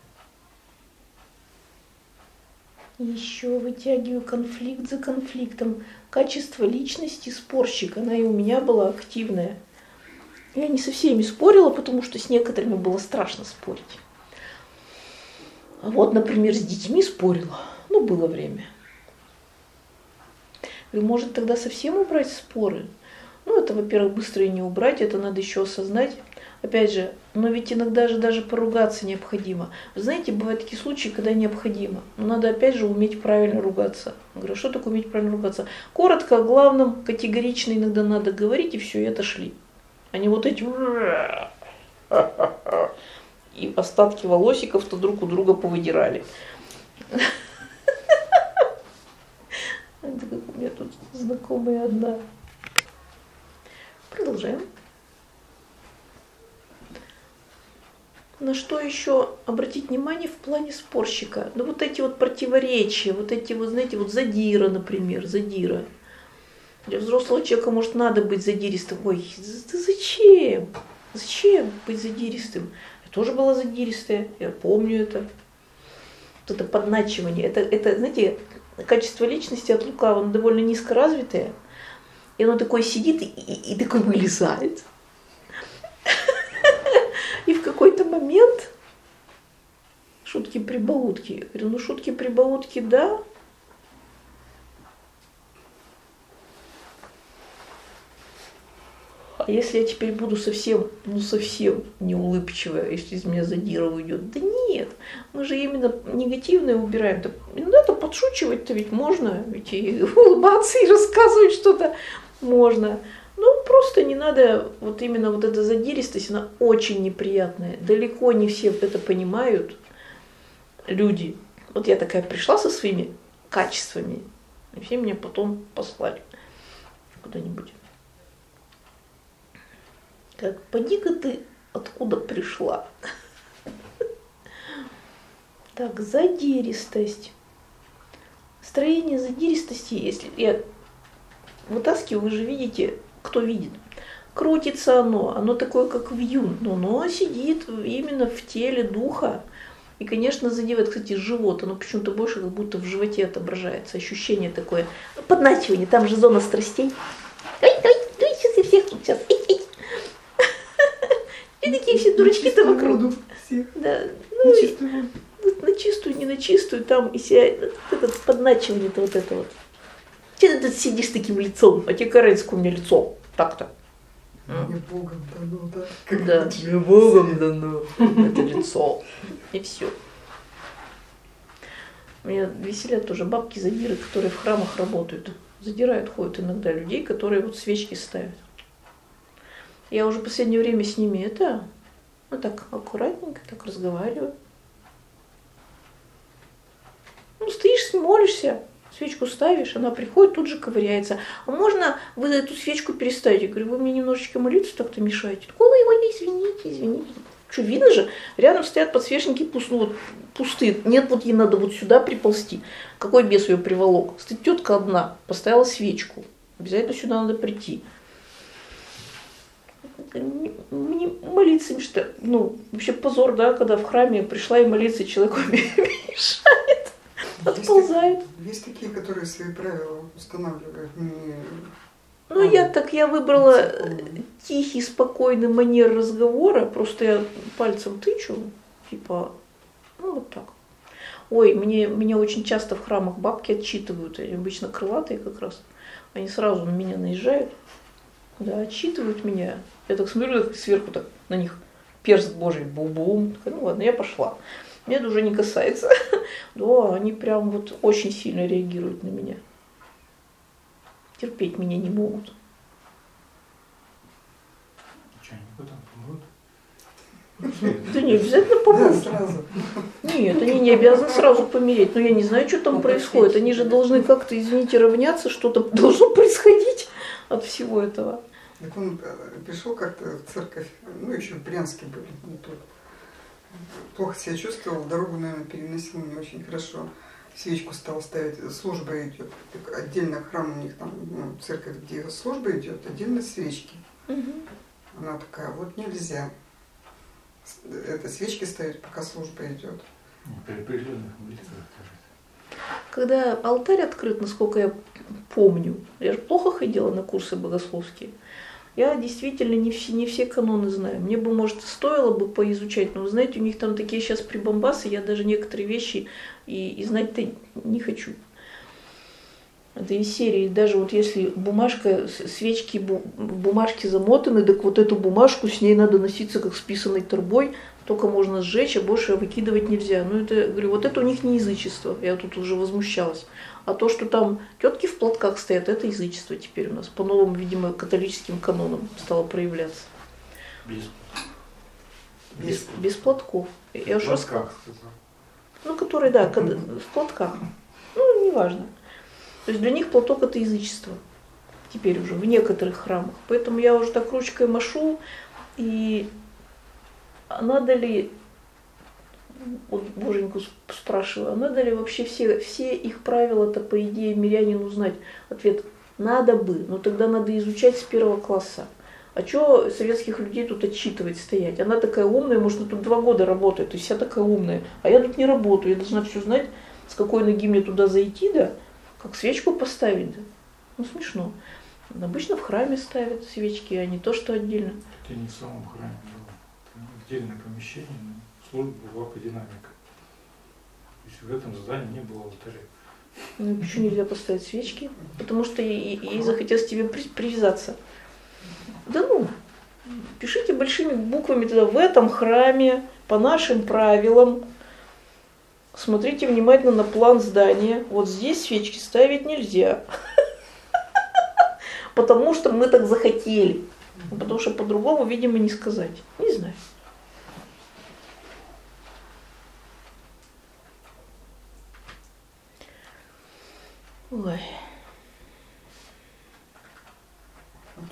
Еще вытягиваю конфликт за конфликтом. Качество личности спорщика, она и у меня была активная. Я не со всеми спорила, потому что с некоторыми было страшно спорить. А вот, например, с детьми спорила. Ну, было время. И может тогда совсем убрать споры? Ну, это, во-первых, быстро и не убрать, это надо еще осознать. Опять же, но ведь иногда же даже поругаться необходимо. Вы знаете, бывают такие случаи, когда необходимо. Но надо опять же уметь правильно ругаться. Я говорю, что такое уметь правильно ругаться? Коротко, о главном, категорично иногда надо говорить, и все, и отошли. А не вот эти... И остатки волосиков-то друг у друга повыдирали. Это как у меня тут знакомая одна. Продолжаем. На что еще обратить внимание в плане спорщика? Ну вот эти вот противоречия, вот эти вот, знаете, вот задира, например, задира. Для взрослого человека, может, надо быть задиристым. Ой, да зачем? Зачем быть задиристым? Я тоже была задиристая, я помню это. Вот это подначивание. Это, знаете, качество личности от лукавого, оно довольно низкоразвитое. И оно такое сидит и такое вылезает. И в какой-то момент шутки-прибаутки. Я говорю, ну шутки-прибаутки, да. А если я теперь буду совсем неулыбчивая, если из меня задира уйдет? Да нет, мы же именно негативное убираем. Иногда-то подшучивать-то ведь можно, ведь и улыбаться, и рассказывать что-то можно. Ну, просто не надо, вот именно вот эта задиристость, она очень неприятная. Далеко не все это понимают люди. Вот я такая пришла со своими качествами. И все меня потом послали куда-нибудь. Как, поди-ка ты откуда пришла? Так, задиристость. Строение задиристости, если я вытаскиваю, вы же видите, кто видит. Крутится оно такое, как вьюн, но оно сидит именно в теле духа. И, конечно, задевает, кстати, живот, оно почему-то больше как будто в животе отображается, ощущение такое, подначивание, там же зона страстей. Ой, сейчас я всех тут сейчас. И такие все дурачки-то вокруг. Да, ну, на чистую, не на чистую, там и себя, это подначивание-то вот это вот. Че ты тут сидишь с таким лицом, а тебе кажется, у меня лицо так-то. Мне Богом дано, да? Да, мне Богом дано это лицо. И все. Меня веселят тоже бабки-задиры, которые в храмах работают. Задирают, ходят иногда людей, которые вот свечки ставят. Я уже в последнее время с ними ну так аккуратненько так разговариваю. Ну, стоишь, молишься, свечку ставишь, она приходит, тут же ковыряется. А можно вы эту свечку переставить? Я говорю, вы мне немножечко молиться так-то мешаете. Ой, извините. Что, видно же, рядом стоят подсвечники пустые. Нет, вот ей надо вот сюда приползти. Какой бес ее приволок? Стоит тетка одна, поставила свечку. Обязательно сюда надо прийти. Мне молиться, что, вообще позор, да, когда в храме пришла и молиться, человеку мешает. Отползают. Есть такие, которые свои правила устанавливают. Я выбрала тихий, спокойный манер разговора, просто я пальцем тычу, типа, вот так. Ой, меня очень часто в храмах бабки отчитывают, они обычно крылатые как раз, они сразу на меня наезжают, да, отчитывают меня. Я так смотрю сверху так на них, перст Божий, бум-бум, ладно, я пошла. Меня это уже не касается. Да, они прям вот очень сильно реагируют на меня. Терпеть меня не могут. Что, они потом помрут? Да не обязательно помрут. Да, сразу. Нет, они не обязаны сразу помереть. Но я не знаю, что там происходит. Они же должны как-то, извините, равняться, что-то должно происходить от всего этого. Так он пришел как-то в церковь, еще в Брянске были, не тут. Плохо себя чувствовал, дорогу, наверное, переносил не очень хорошо. Свечку стал ставить, служба идет. Отдельно храм у них там, церковь, где служба идет, отдельно свечки. Угу. Она такая, вот нельзя. Это свечки ставить, пока служба идет. При определенных молитвах. Когда алтарь открыт, насколько я помню, я же плохо ходила на курсы богословские, я действительно не все каноны знаю. Мне бы, может, стоило бы поизучать, но, вы знаете, у них там такие сейчас прибамбасы, я даже некоторые вещи и знать-то не хочу. Это из серии, даже вот если бумажка, свечки в бумажке замотаны, так вот эту бумажку, с ней надо носиться как с писаной торбой, только можно сжечь, а больше выкидывать нельзя. Это, говорю, вот это у них не язычество, я тут уже возмущалась. А то, что там тетки в платках стоят, это язычество теперь у нас. По новым, видимо, католическим канонам стало проявляться. Без платков. Я в платках сказал. Которые, да, в платках. Неважно. То есть для них платок это язычество. Теперь уже в некоторых храмах. Поэтому я уже так ручкой машу. И надо ли, вот Боженьку спрашиваю, а надо ли вообще все их правила-то, по идее, мирянину знать? Ответ: надо бы, но тогда надо изучать с 1 класса. А что советских людей тут отчитывать, стоять? Она такая умная, может, она тут 2 года работает, то есть вся такая умная. А я тут не работаю, я должна все знать, с какой ноги мне туда зайти, да? Как свечку поставить, да? Смешно. Обычно в храме ставят свечки, а не то, что отдельно. Это не в самом храме было. Отдельное помещение, но служба была по динамике. То есть в этом здании не было алтаря. Почему нельзя поставить свечки? Потому что ей захотелось тебе привязаться. Да пишите большими буквами тогда: в этом храме, по нашим правилам, смотрите внимательно на план здания. Вот здесь свечки ставить нельзя. Потому что мы так захотели. Потому что по-другому, видимо, не сказать. Не знаю. Ой.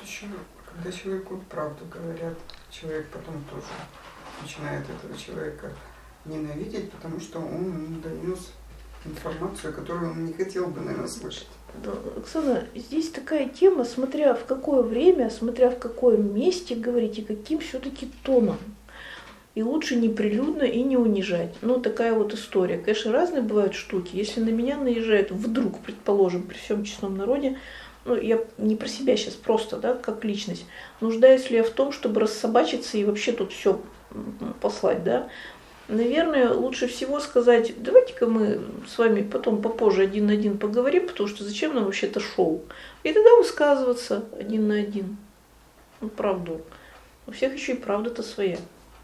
еще, когда человеку правду говорят, человек потом тоже начинает этого человека ненавидеть, потому что он донес информацию, которую он не хотел бы, наверное, слышать. Да, Оксана, здесь такая тема, смотря в какое время, смотря в каком месте говорить и каким все-таки тоном. И лучше не прилюдно и не унижать. Ну, такая вот история. Конечно, разные бывают штуки. Если на меня наезжают вдруг, предположим, при всем честном народе, ну, я не про себя сейчас просто, да, как личность, нуждаюсь ли я в том, чтобы рассобачиться и вообще тут все послать, да? Наверное, лучше всего сказать, давайте-ка мы с вами потом попозже один на один поговорим, потому что зачем нам вообще это шоу? И тогда высказываться один на один. Ну, правду. У всех еще и правда-то своя.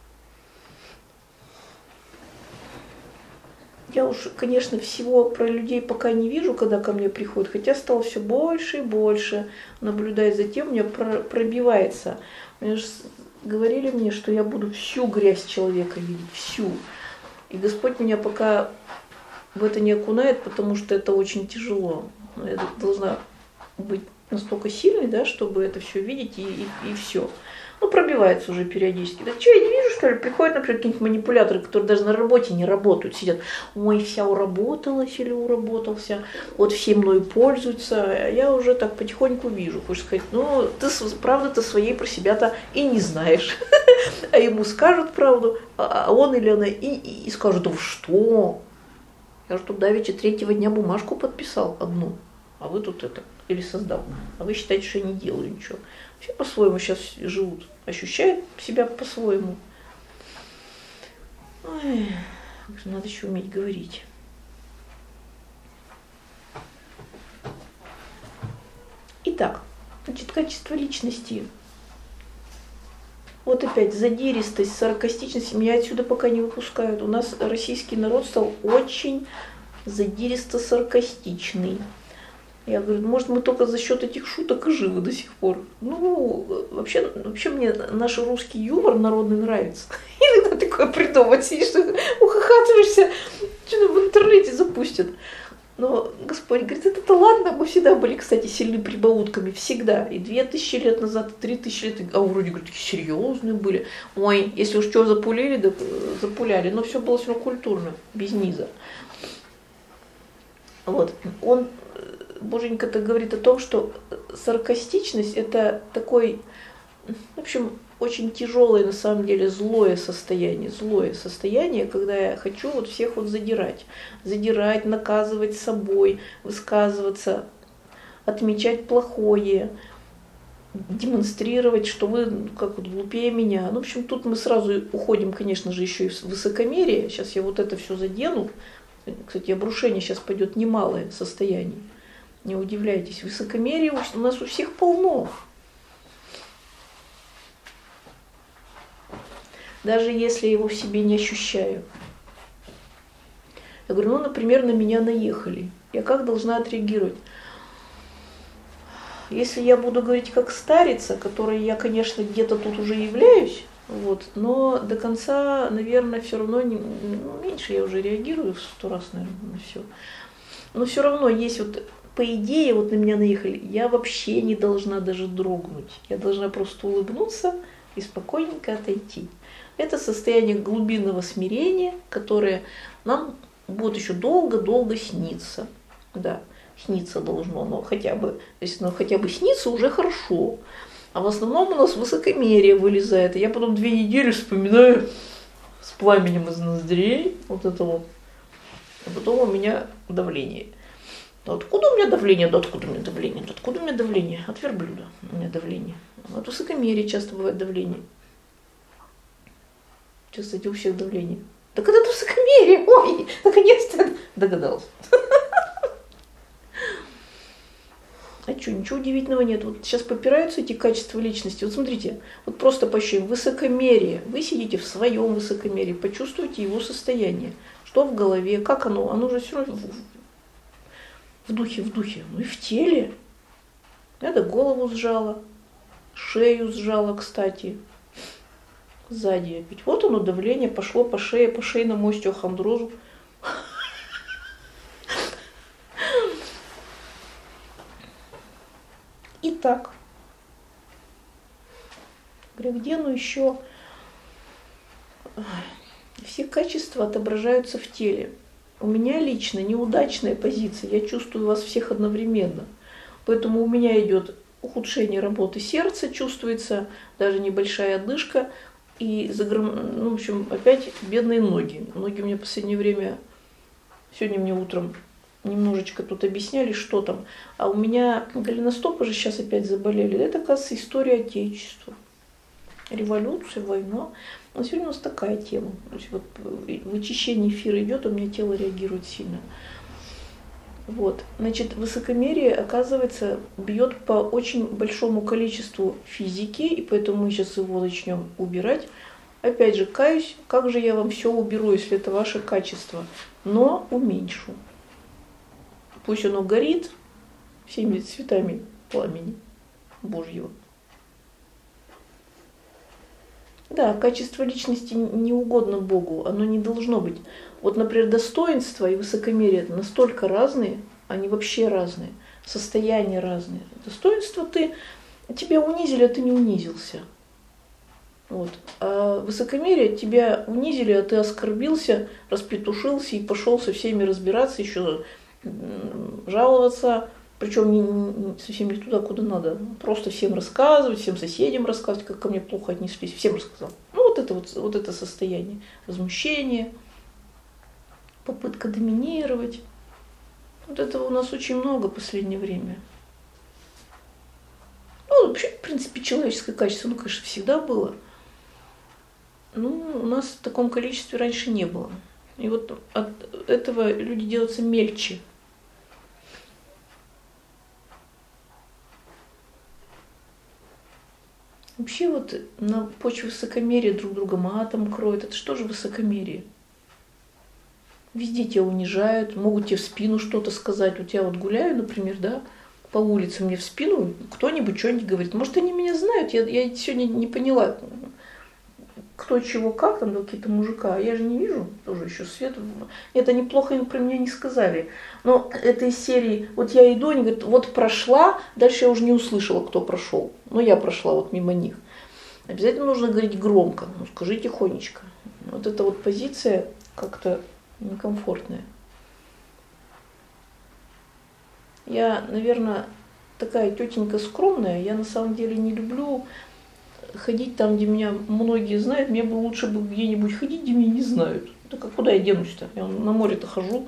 Я уж, конечно, всего про людей пока не вижу, когда ко мне приходят, хотя стало все больше и больше, наблюдая за тем, у меня пробивается. Мне же говорили мне, что я буду всю грязь человека видеть, всю. И Господь меня пока в это не окунает, потому что это очень тяжело. Я должна быть настолько сильной, да, чтобы это все видеть и все. Ну, пробивается уже периодически. Так что, я не вижу, что ли? Приходят, например, какие-нибудь манипуляторы, которые даже на работе не работают, сидят, ой, вся уработалась или уработался, вот все мною пользуются. Я уже так потихоньку вижу. Хочешь сказать, ну, ты правда-то своей про себя-то и не знаешь. А ему скажут правду, а он или она и скажут, да что? Я же тут давеча 3-го дня бумажку подписал одну, а вы тут это, или создал. А вы считаете, что я не делаю ничего. Все по-своему сейчас живут, ощущают себя по-своему. Ой, надо еще уметь говорить. Итак, значит, качество личности. Вот опять задиристость, саркастичность. Меня отсюда пока не выпускают. У нас российский народ стал очень задиристо-саркастичный. Я говорю, может, мы только за счет этих шуток и живы до сих пор. Ну, вообще мне наш русский юмор народный нравится. Иногда такое придумать, сидишь, ухахатываешься, что-то в интернете запустят. Но Господь говорит, это ладно, мы всегда были, кстати, сильны прибаутками, всегда. И 2000 лет назад, и 3000 лет, а вроде, говорит, такие серьезные были. Ой, если уж что запулили, да запуляли, но все было все равно культурно, без низа. Вот, он... Боженька-то говорит о том, что саркастичность это такой, в общем, очень тяжелое, на самом деле, злое состояние, когда я хочу вот всех вот задирать, наказывать собой, высказываться, отмечать плохое, демонстрировать, что вы как вот глупее меня. Ну, в общем, тут мы сразу уходим, конечно же, еще и в высокомерие. Сейчас я вот это все задену. Кстати, обрушение сейчас пойдет немалое состояние. Не удивляйтесь, высокомерие у нас у всех полно. Даже если я его в себе не ощущаю. Я говорю, ну, например, на меня наехали. Я как должна отреагировать? Если я буду говорить как старица, которой я, конечно, где-то тут уже являюсь, вот, но до конца, наверное, все равно меньше я уже реагирую в 100 раз, наверное, на все. Но все равно есть вот... По идее, вот на меня наехали, я вообще не должна даже дрогнуть. Я должна просто улыбнуться и спокойненько отойти. Это состояние глубинного смирения, которое нам будет еще долго-долго сниться. Да, сниться должно оно хотя бы. Если оно хотя бы снится, уже хорошо. А в основном у нас высокомерие вылезает. И я потом 2 недели вспоминаю с пламенем из ноздрей. Вот это вот. А потом у меня давление. Да откуда у меня давление? Да откуда у меня давление? Да откуда у меня давление? От верблюда у меня давление. От высокомерия часто бывает давление. Сейчас, кстати, у всех давление. Так это высокомерие! Ой, наконец-то догадался. А что, ничего удивительного нет. Вот сейчас попираются эти качества личности. Вот смотрите, вот просто пощупаем. Высокомерие. Вы сидите в своем высокомерии, почувствуйте его состояние. Что в голове, как оно? Оно же все равно в духе, ну и в теле. Это голову сжала, шею сжала, кстати, сзади. Ведь вот оно давление пошло по шейному остеохондрозу. Итак, Говорю, где, ну еще все качества отображаются в теле. У меня лично неудачная позиция, я чувствую вас всех одновременно. Поэтому у меня идет ухудшение работы сердца, чувствуется даже небольшая одышка. И, ну, в общем, опять бедные ноги. Ноги у меня в последнее время, сегодня мне утром немножечко тут объясняли, что там. А у меня голеностопы же сейчас опять заболели. Это, оказывается, история Отечества. Революция, война. Но сегодня у нас такая тема. То есть вот вычищение эфира идет, у меня тело реагирует сильно. Вот. Значит, высокомерие, оказывается, бьет по очень большому количеству физики, и поэтому мы сейчас его начнем убирать. Опять же, каюсь, как же я вам все уберу, если это ваше качество, но уменьшу. Пусть оно горит всеми цветами пламени Божьего. Да, качество личности не угодно Богу, оно не должно быть. Вот, например, достоинство и высокомерие настолько разные, они вообще разные, состояния разные. Достоинство тебя унизили, а ты не унизился. Вот. А высокомерие тебя унизили, а ты оскорбился, распетушился и пошел со всеми разбираться, еще жаловаться, причем совсем не туда, куда надо. Просто всем рассказывать, всем соседям рассказывать, как ко мне плохо отнеслись, всем рассказал. Ну вот это состояние возмущения, попытка доминировать. Вот этого у нас очень много в последнее время. Ну, вообще, в принципе, человеческое качество, конечно, всегда было. Ну, у нас в таком количестве раньше не было. И вот от этого люди делаются мельче. Вообще вот на почве высокомерия друг друга матом кроют. Это что же высокомерие? Везде тебя унижают, могут тебе в спину что-то сказать. Вот я вот гуляю, например, да, по улице, мне в спину кто-нибудь что-нибудь говорит. Может, они меня знают, я сегодня не поняла, кто чего как, там какие-то мужика. Я же не вижу, тоже еще свет. Это неплохо им про меня не сказали. Но это из серии, вот я иду, они говорят, вот прошла, дальше я уже не услышала, кто прошел. Но я прошла вот мимо них. Обязательно нужно говорить громко, ну скажи тихонечко. Вот эта вот позиция как-то некомфортная. Я, наверное, такая тетенька скромная. Я на самом деле не люблю ходить там, где меня многие знают. Мне бы лучше бы где-нибудь ходить, где меня не знают. Так а куда я денусь-то? Я на море-то хожу.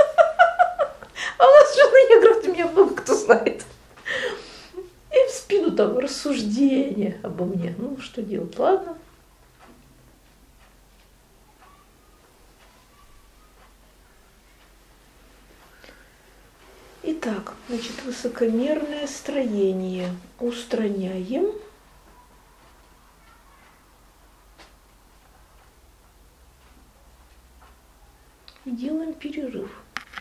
А у нас же на неграх меня много кто знает. И в спину там рассуждения обо мне. Ну, что делать? Ладно. Итак, значит, высокомерное строение устраняем. И делаем перерыв.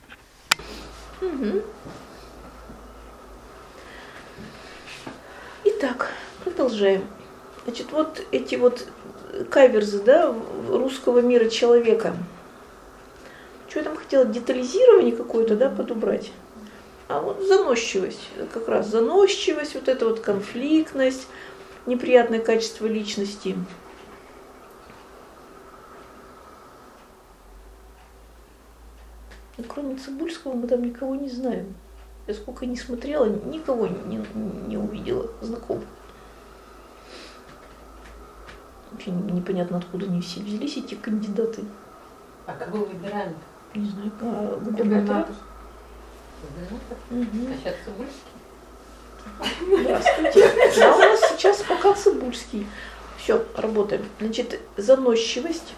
Угу. Итак, продолжаем. Значит, вот эти вот каверзы, да, русского мира человека. Что я там хотела? Детализирование какое-то, да, подобрать. А вот заносчивость, как раз заносчивость, вот эта вот конфликтность, неприятное качество личности. И кроме Цибульского мы там никого не знаем. Я сколько не смотрела, никого не увидела знакомых. Вообще непонятно, откуда они все взялись, эти кандидаты. А кого выбираем? Не знаю, Губернатор. Угу. А сейчас Цибульский? Здравствуйте. Да, у нас сейчас пока Цибульский. Все, работаем. Значит, заносчивость.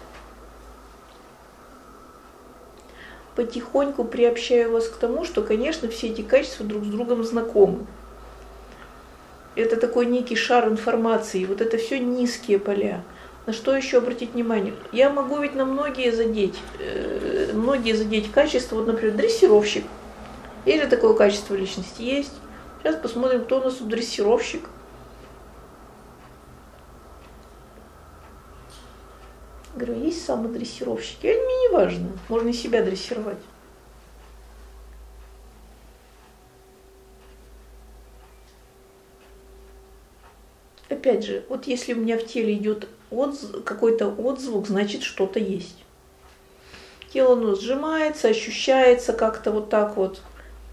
Потихоньку приобщаю вас к тому, что, конечно, все эти качества друг с другом знакомы. Это такой некий шар информации. Вот это все низкие поля. На что еще обратить внимание? Я могу ведь на многие задеть качества. Вот, например, дрессировщик. Есть же такое качество личности? Есть. Сейчас посмотрим, кто у нас тут дрессировщик. Говорю, есть самодрессировщики. А мне не важно. Можно и себя дрессировать. Опять же, вот если у меня в теле идет какой-то отзвук, значит что-то есть. Тело оно сжимается, ощущается как-то вот так вот.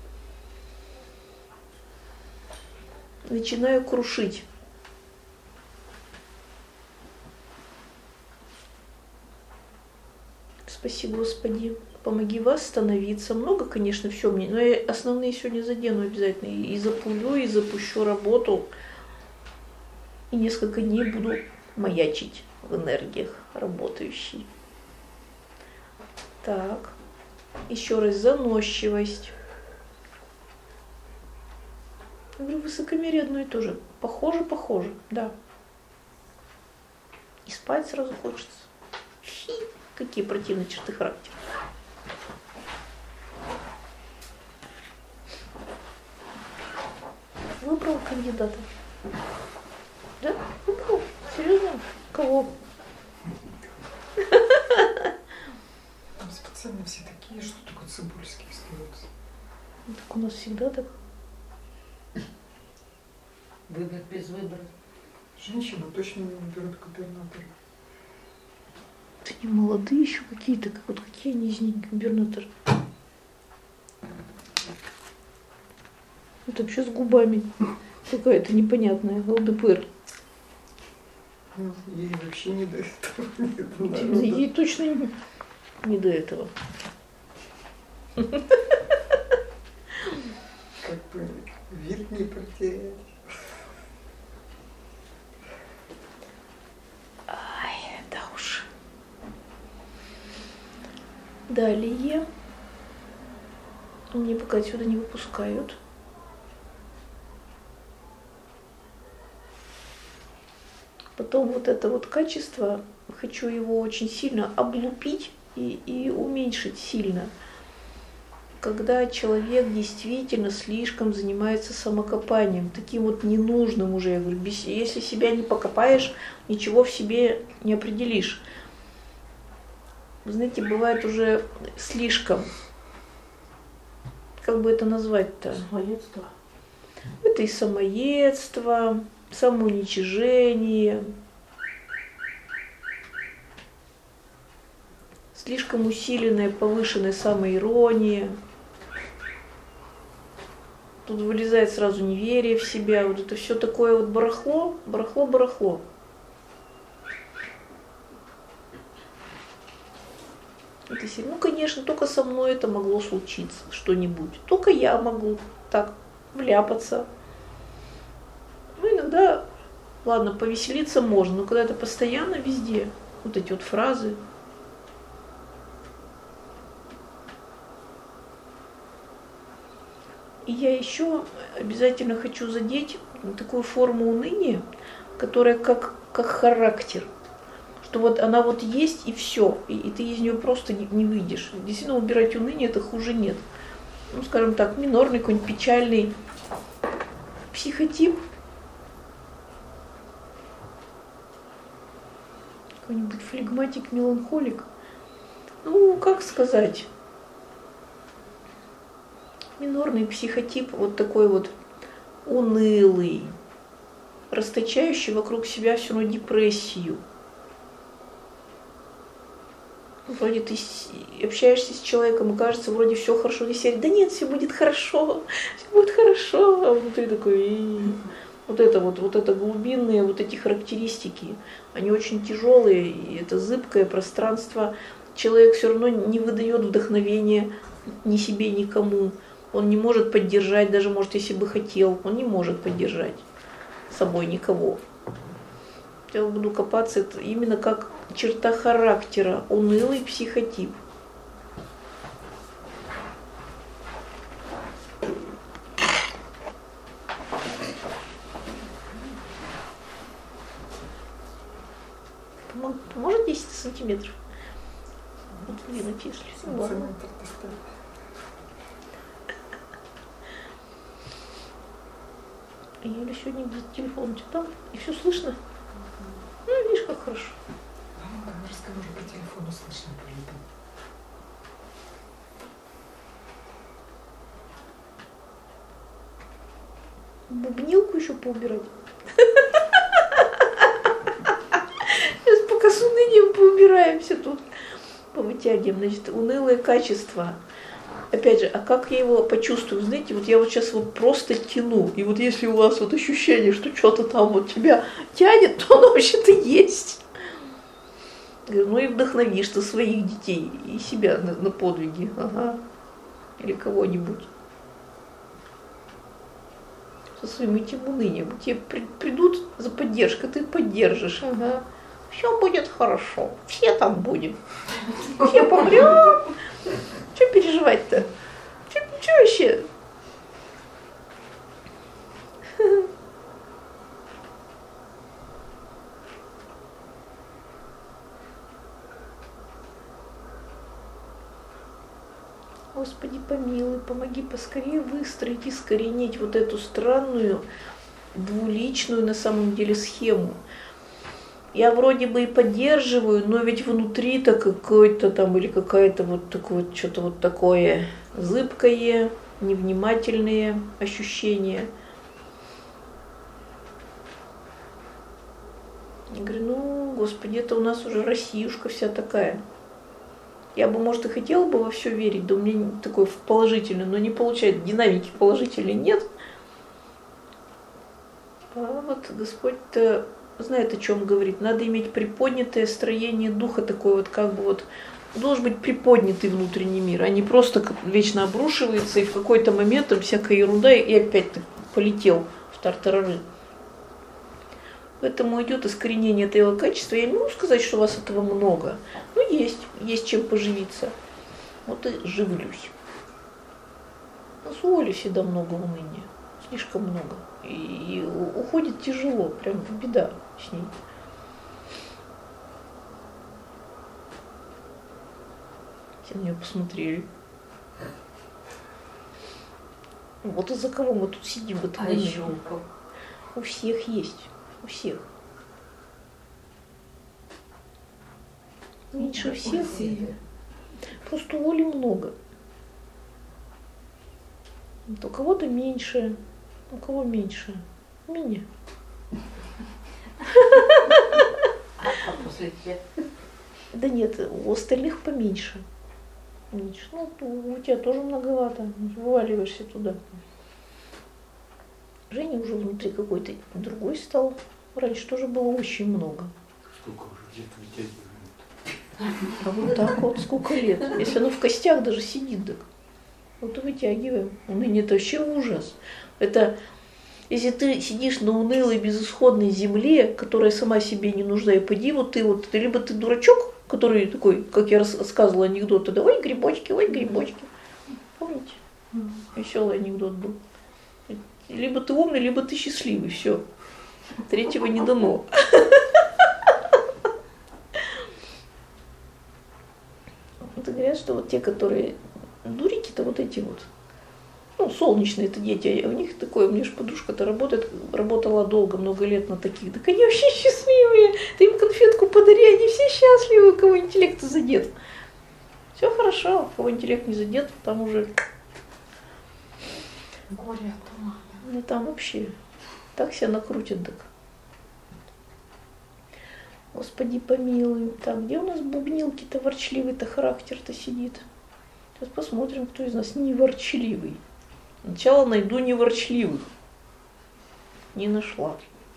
Начинаю крушить. Спаси, Господи. Помоги восстановиться. Много, конечно, все мне, но я основные сегодня задену обязательно. И заплыву, и запущу работу. И несколько дней буду маячить в энергиях работающей. Так. Еще раз, заносчивость. Я говорю, высокомерие одно и то же. Похоже, да. И спать сразу хочется. Фи, какие противные черты характера. Выбрал кандидата. Да? Выбрал. Серьезно? Кого? Там специально все такие, что только Цибульские остаются. Так у нас всегда так. Выбор без выбора. Женщину точно не берут губернатора. Это не молодые еще какие-то, вот какие они из них губернаторы. Это вообще с губами какая-то непонятная ЛДПР. Ну, ей вообще не до этого. Не до народа. Ей точно не до этого. Как бы вид не потерять. Ай, да уж. Далее. Мне пока отсюда не выпускают. Потом вот это вот качество, хочу его очень сильно облупить и уменьшить сильно. Когда человек действительно слишком занимается самокопанием, таким вот ненужным уже, я говорю, если себя не покопаешь, ничего в себе не определишь. Вы знаете, бывает уже слишком, как бы это назвать-то? Самоедство. Это и самоедство, самоуничижение, слишком усиленная, повышенная самоирония. Тут вылезает сразу неверие в себя, вот это все такое вот барахло. Это сильно. Ну, конечно, только со мной это могло случиться, что-нибудь. Только я могу так вляпаться. Ну, иногда, ладно, повеселиться можно, но когда это постоянно везде, вот эти вот фразы. И я еще обязательно хочу задеть такую форму уныния, которая как характер. Что вот она вот есть и все, и ты из нее просто не выйдешь. Действительно, убирать уныние это хуже нет. Ну, скажем так, минорный какой-нибудь печальный психотип. Какой-нибудь флегматик, меланхолик. Ну, как сказать? Минорный психотип вот такой вот унылый, расточающий вокруг себя все равно депрессию. Вроде ты общаешься с человеком, и кажется, вроде все хорошо, и все говорят, да нет, все будет хорошо, а внутри такой, вот это глубинные, вот эти характеристики, они очень тяжелые, и это зыбкое пространство. Человек все равно не выдает вдохновения ни себе, никому. Он не может поддержать, даже может, если бы хотел, он не может поддержать собой никого. Я буду копаться, это именно как черта характера, унылый психотип. Может 10 сантиметров? Вот двинуть, если. Ну, ладно. Юля сегодня где-то телефон у тебя там, и все слышно? Ну, видишь, как хорошо. Разговор по телефону слышно по-любому. Бубнилку еще поубирать. Пытаемся тут повытягиваем. Значит, унылое качество. Опять же, а как я его почувствую? Знаете, вот я вот сейчас вот просто тяну. И вот если у вас вот ощущение, что что-то там вот тебя тянет, то оно вообще-то есть. Говорю, ну и вдохновишь ты своих детей и себя на подвиги. Ага. Или кого-нибудь. Со своим этим унынием. Тебе придут за поддержкой, ты поддержишь. Ага. Все будет хорошо. Все там будем. Все помрем. Что переживать-то? Что вообще? Господи, помилуй, помоги поскорее выстроить, искоренить вот эту странную, двуличную на самом деле схему. Я вроде бы и поддерживаю, но ведь внутри-то какой-то там или какая-то вот такое, что-то вот такое зыбкое, невнимательные ощущения. Я говорю, ну, Господи, это у нас уже Россиюшка вся такая. Я бы, может, и хотела бы во все верить, да у меня такой положительный, но не получается, динамики положительной нет. А вот Господь-то знает, о чем говорит. Надо иметь приподнятое строение духа, такое вот как бы вот, должен быть приподнятый внутренний мир, а не просто вечно обрушивается, и в какой-то момент там всякая ерунда, и опять ты полетел в тартарары. Поэтому идет искоренение этого качества. Я не могу сказать, что у вас этого много. Но есть чем поживиться. Вот и живлюсь. У нас у Оли всегда много уныния. Слишком много. И уходит тяжело, прям беда с ней. Все на нее посмотрели. Вот из-за кого мы тут сидим в этом еще у всех есть. У всех. Меньше всех. Просто у Оли много. Вот у кого-то меньше, у кого меньше. У меня. А после тебя? Да нет, у остальных поменьше. Меньше. Ну, у тебя тоже многовато. Вываливаешься туда. Женя уже внутри какой-то другой стал. Раньше тоже было очень много. Сколько уже лет вытягиваем? А вот так вот сколько лет. Если оно в костях даже сидит, так вот и вытягиваем. Уныние — это вообще ужас. Это если ты сидишь на унылой, безысходной земле, которая сама себе не нужна, и поди, вот ты либо ты дурачок, который такой, как я рассказывала анекдоты, да, ой, грибочки. Помните? Веселый анекдот был. Либо ты умный, либо ты счастливый, все. Третьего не дано. Вот говорят, что вот те, которые дурики-то вот эти вот, ну, солнечные-то дети, у них такое, у меня же подружка-то работала долго, много лет на таких, так они вообще счастливые, ты им конфетку подари, они все счастливы, у кого интеллект задет. Все хорошо, у кого интеллект не задет, там уже... Горе от ума. Ну там вообще так себя накрутит, так. Господи помилуй. Так, где у нас бубнилки-то ворчливый-то характер-то сидит? Сейчас посмотрим, кто из нас не ворчливый. Сначала найду неворчливых. Не нашла.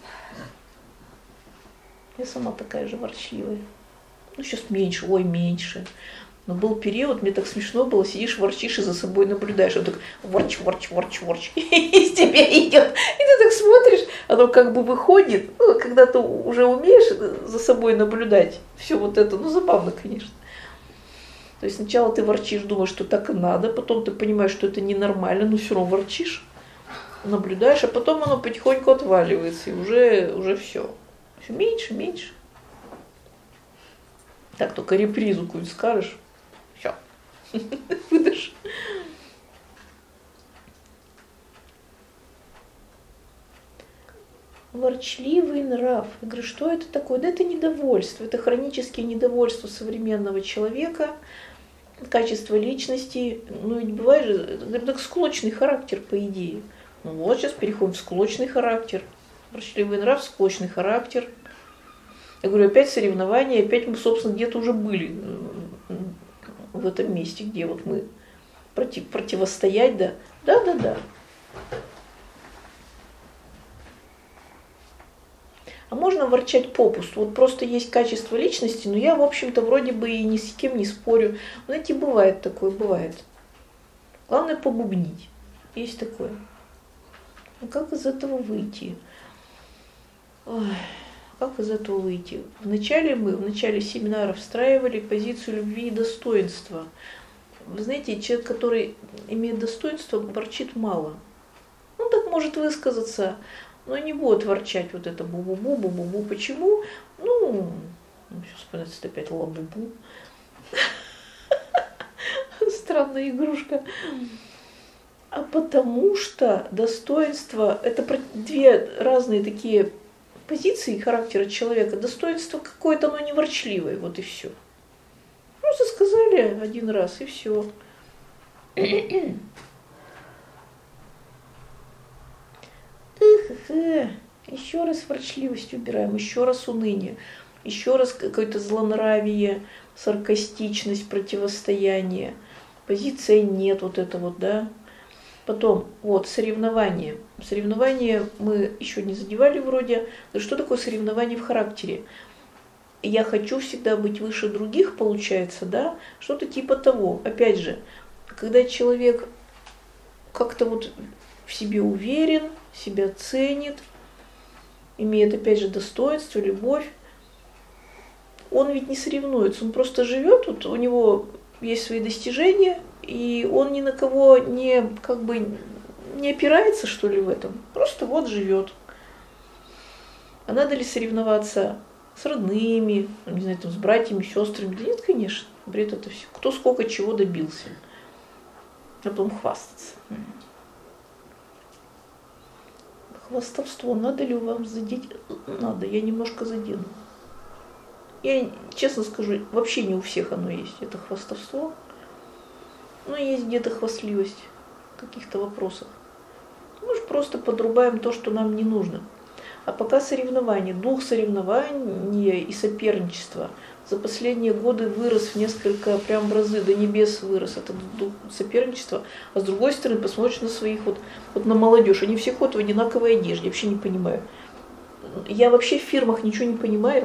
Я сама такая же ворчливая. Ну, сейчас меньше, ой, меньше. Но был период, мне так смешно было, сидишь, ворчишь и за собой наблюдаешь. Он так ворч. И из тебя идет. И ты так смотришь, оно как бы выходит. Ну, когда ты уже умеешь за собой наблюдать все вот это, ну, забавно, конечно. То есть сначала ты ворчишь, думаешь, что так и надо, потом ты понимаешь, что это ненормально, но все равно ворчишь, наблюдаешь, а потом оно потихоньку отваливается, и уже все. Все меньше. Так, только репризу какую-нибудь скажешь, все, выдашь. Ворчливый нрав. Я говорю, что это такое? Да это недовольство, это хроническое недовольство современного человека, качество личности. Ну ведь бывает же, так склочный характер, по идее. Ну вот сейчас переходим в склочный характер. Ворчливый нрав, склочный характер. Я говорю, опять соревнования, опять мы, собственно, где-то уже были в этом месте, где вот мы противостоять, да. Да. А можно ворчать попусту. Вот просто есть качество личности, но я, в общем-то, вроде бы и ни с кем не спорю. Знаете, бывает такое, бывает. Главное побубнить. Есть такое. А как из этого выйти? Ой, как из этого выйти? Вначале в начале семинара встраивали позицию любви и достоинства. Вы знаете, человек, который имеет достоинство, ворчит мало. Он так может высказаться, но не будет ворчать вот это бу-бу-бу, бу-бу-бу. Почему? Сейчас вспоминается опять ла-бу-бу. Странная игрушка. А потому что достоинство – это две разные такие позиции характера человека. Достоинство какое-то, оно не ворчливое, вот и все. Просто сказали один раз, и все. Еще раз ворчливость убираем, еще раз уныние, еще раз какое-то злонравие, саркастичность, противостояние. Позиция нет, вот это вот, да. Потом, вот, соревнование. Соревнование мы еще не задевали вроде. Да что такое соревнование в характере? Я хочу всегда быть выше других, получается, да? Что-то типа того. Опять же, когда человек как-то вот в себе уверен, себя ценит, имеет, опять же, достоинство, любовь, он ведь не соревнуется, он просто живет, вот у него есть свои достижения, и он ни на кого не опирается, что ли, в этом. Просто вот живет. А надо ли соревноваться с родными, не знаю, там, с братьями, сестрами? Да нет, конечно, бред это все. Кто сколько чего добился. А потом хвастаться. Хвастовство надо ли вам задеть? Надо, я немножко задену. Я, честно скажу, вообще не у всех оно есть, это хвастовство. Но есть где-то хвастливость в каких-то вопросах. Мы же просто подрубаем то, что нам не нужно. А пока соревнования, дух соревнования и соперничества за последние годы вырос в несколько, прям в разы, до небес вырос этот дух соперничества. А с другой стороны, посмотришь на своих, вот на молодежь, они все ходят в одинаковой одежде, я вообще не понимаю. Я вообще в фирмах ничего не понимаю.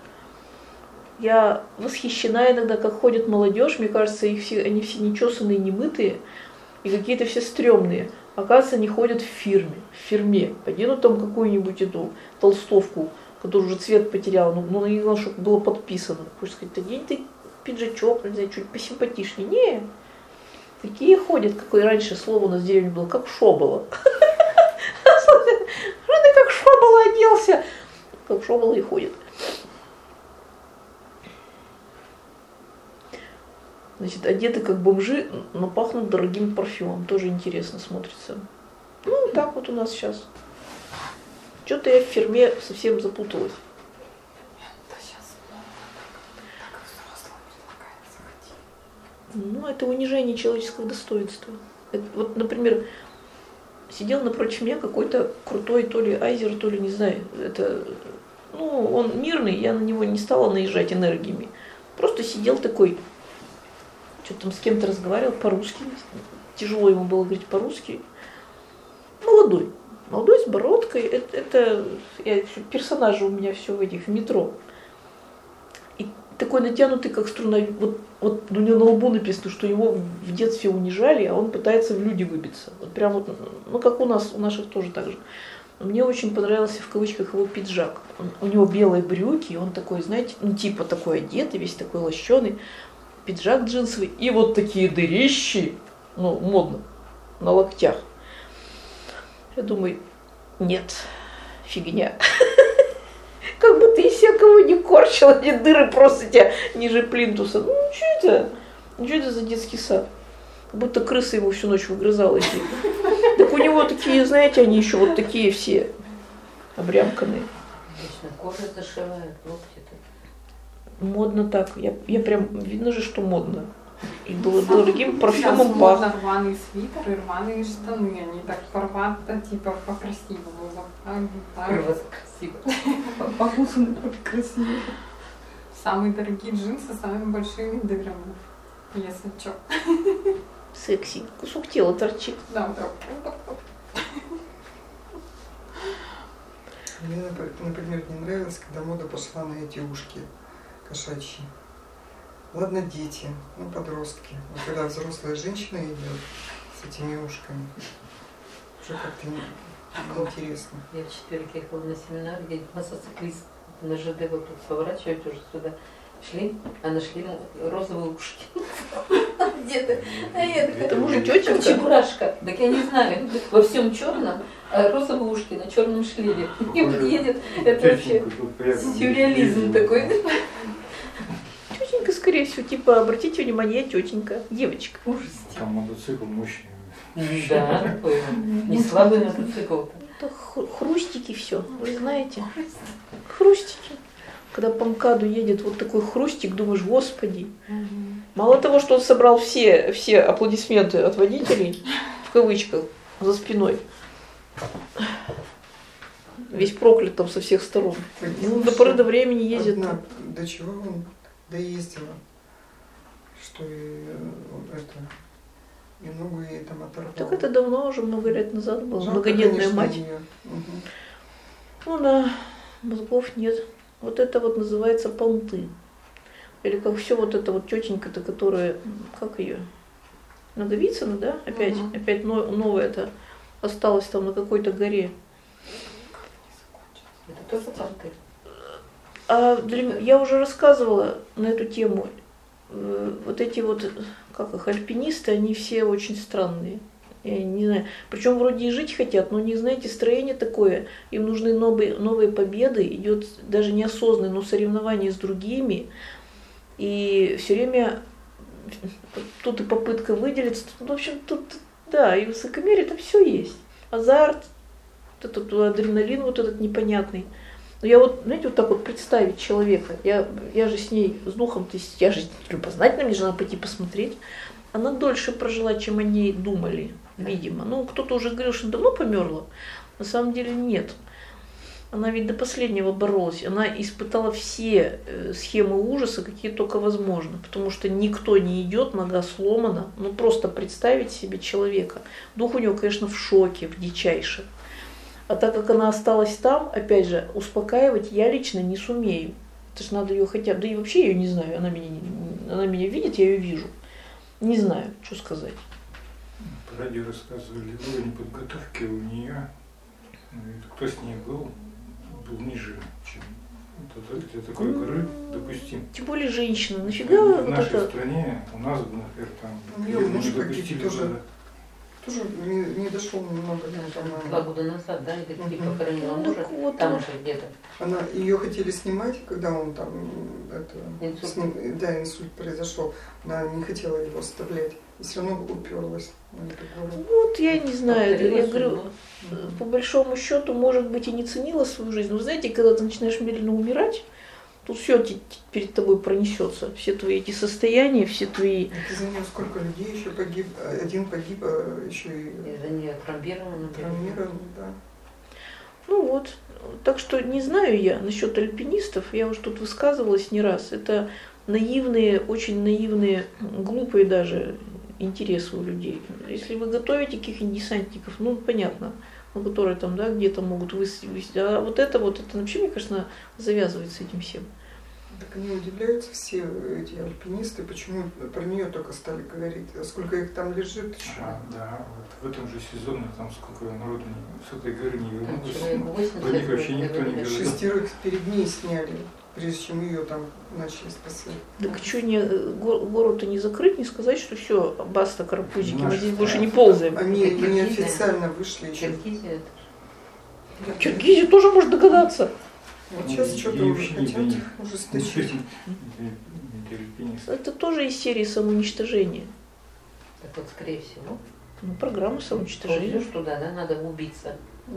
Я восхищена иногда, как ходит молодежь, мне кажется, они все нечесанные, немытые и какие-то все стрёмные. Оказывается, они ходят в фирме. Оденут там какую-нибудь эту толстовку, которая уже цвет потеряла, но не знала, чтобы было подписано. Хочешь сказать, одень ты пиджачок, не знаю, чуть посимпатичнее. Не, такие ходят, какое раньше слово у нас в деревне было, как шобало. Что ты как шобало оделся? Как шобало и ходит. Значит, одеты как бомжи, но пахнут дорогим парфюмом. Тоже интересно смотрится. Ну, так вот у нас сейчас. Что-то я в фирме совсем запуталась. Да сейчас так взрослым предлагают заходить. Ну, это унижение человеческого достоинства. Это, вот, например, сидел напротив меня какой-то крутой то ли айзер, то ли не знаю. Это, он мирный, я на него не стала наезжать энергиями. Просто сидел такой, что-то там с кем-то разговаривал по-русски. Тяжело ему было говорить по-русски. Молодой с бородкой. Это персонажи у меня все в метро. И такой натянутый, как струна. Вот у него на лбу написано, что его в детстве унижали, а он пытается в люди выбиться. Вот прям вот, как у наших тоже так же. Мне очень понравился в кавычках его пиджак. У него белые брюки, он такой, знаете, типа такой одетый, весь такой лощеный. Пиджак джинсовый и вот такие дырищи, модно, на локтях. Я думаю, нет, фигня. Как бы ты из себя кого не корчил, эти дыры просто у тебя ниже плинтуса. Что это за детский сад? Как будто крыса ему всю ночь выгрызала эти. Так у него такие, знаете, они еще вот такие все обрямканные. Обычно кожа зашивает, локти-то. Модно так. Я прям, видно же, что модно. И было дорогим парфюмом Сейчас пах. модно рваный свитер и рваные штаны. Они так порваты, типа по-красивому. Вот так. У вас красиво. Похуже красиво. Самые дорогие джинсы с самыми большими дырами. Если чё. Секси. Кусок тела торчит. Да, вот так. Мне, например, не нравилось, когда мода пошла на эти ушки кошачьи. Ладно, дети, ну, подростки. Но когда взрослая женщина идет с этими ушками, уже как-то неинтересно. Я в четверг ехала на семинар, где мотоциклист на ЖД вот тут сворачивать уже сюда. Шли, а нашли розовые ушки. Где-то. А я такая, Это уже как тетенька. чебурашка. Так я не знаю, во всем черном, а розовые ушки на черном шлеме. И вот едет, это вообще сюрреализм такой. Тетенька, скорее всего, типа, обратите внимание, тетенька, девочка. Ужас. Там мотоцикл мощный. Да, такой не слабый мотоцикл. Это хрустики все, вы знаете. Хрустики. Когда по МКАДу едет вот такой хрустик, думаешь, господи. Мало того, что он собрал все аплодисменты от водителей, в кавычках, за спиной. Весь проклят там со всех сторон. Ну, до поры до времени ездит. Одна, до чего он доездила, что и ногу ей там оторвало. Так это давно, уже много лет назад было. Жалко, Многодетная конечно, мать. её. Мгм. Ну да, мозгов нет. Вот это вот называется понты. Или как все вот это вот тетенька-то, которая, как ее, Наговицына, да? Опять новое это осталось там на какой-то горе. Это тоже понты. Я уже рассказывала на эту тему. Вот эти вот, как их, альпинисты, они все очень странные. Я не знаю. Причем вроде и жить хотят, но не знаете, строение такое. Им нужны новые победы. Идет даже неосознанное, но соревнование с другими. И все время тут и попытка выделиться. В общем, тут, да, и высокомерие, там все есть. Азарт, этот адреналин вот этот непонятный. Но я вот, знаете, вот так вот представить человека. Я же с ней, с духом, то есть я же любознательна, мне же надо пойти посмотреть. Она дольше прожила, чем о ней думали, видимо. Ну, кто-то уже говорил, что давно померла. На самом деле нет. Она ведь до последнего боролась. Она испытала все схемы ужаса, какие только возможно. Потому что никто не идет, нога сломана. Ну, просто представить себе человека. Дух у него, конечно, в шоке, в дичайшем. А так как она осталась там, опять же, успокаивать я лично не сумею. Это ж надо ее хотя бы... Да и вообще я ее не знаю. Она меня видит, я ее вижу. Не знаю, что сказать. По радио рассказывали, уровень подготовки у нее, кто с ней был ниже, чем для такой горы допустим. Тем более женщина. Нафига В вот нашей это... стране, у нас бы, например, там У неё муж не погиб допустили тоже. бы. Тоже не дошел немного, Два по-моему. года назад, да, или ты Мгм. похоронила Ну, мужа, так вот, там вот. же где-то. Ее хотели снимать, когда он там Инсульт. с ним, да, инсульт произошел. Она не хотела его оставлять. И все равно уперлась на эту гору. Вот я не знаю. Я Повторила говорю, судьбу. по большому счету, может быть, и не ценила свою жизнь. Но знаете, когда ты начинаешь медленно умирать, тут все перед тобой пронесется. Все твои эти состояния, все твои... Так из-за нее сколько людей еще погиб. Один погиб, а еще и Из-за нее травмирована. травмирован, да. Ну вот. Так что не знаю я насчет альпинистов. Я уже тут высказывалась не раз. Это наивные, очень наивные, глупые даже интересы у людей. Если вы готовите каких-нибудь десантников, ну, понятно, ну, которые там, да, где-то могут высадить. А вот это вообще, мне кажется, завязывает с этим всем. Так они удивляются, все эти альпинисты, почему про нее только стали говорить, а сколько их там лежит еще. Да, вот в этом же сезоне там сколько народу с этой горы не Там вернулось. человек 80 Про них вообще никто не говорили. говорил. 6 перед ней сняли, прежде чем ее там начали спасать. Так что гору-то не закрыть, не сказать, что все, баста, карапузики, мы Наши здесь больше не ползаем. Они Это неофициально вышли еще. Киргизия, это Киргизия тоже может догадаться. Вот сейчас что-то И уже вообще не хотят для них. ужесточить. Не альпинисты. Это тоже из серии самоуничтожения. так вот, скорее всего. Ну, программа самоуничтожения. Ползешь туда, да, надо убиться.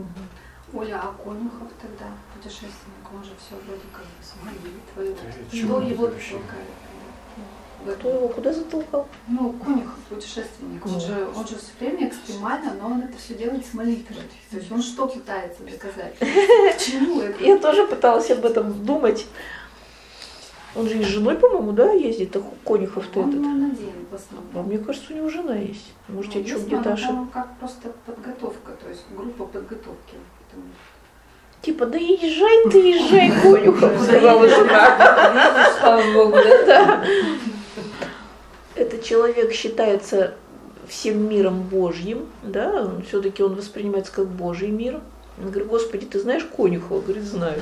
Оля, а Конюхов тогда, путешественник, он же все вроде как бы с молитвой. Да, Что чё его вообще? толкает? Кто его куда затолкал? Ну, Конюхов, путешественник, он же все время экстремально, но он это все делает с молитвой. То есть он что пытается доказать? К чему это? Я тоже пыталась об этом думать. Он же и с женой, по-моему, да, ездит, Конюхов-то Он этот. один в основном. А мне кажется, у него жена есть. Может, я Ну, что, есть, где-то но ошибка. там как просто подготовка, то есть группа подготовки. Поэтому- Типа, да езжай, Конюхов, сказала жена. Слава Богу, да? Да. Этот человек считается всем миром Божьим, да, все-таки он воспринимается как Божий мир. Он говорит: Господи, ты знаешь Конюхова? Говорит: знаю.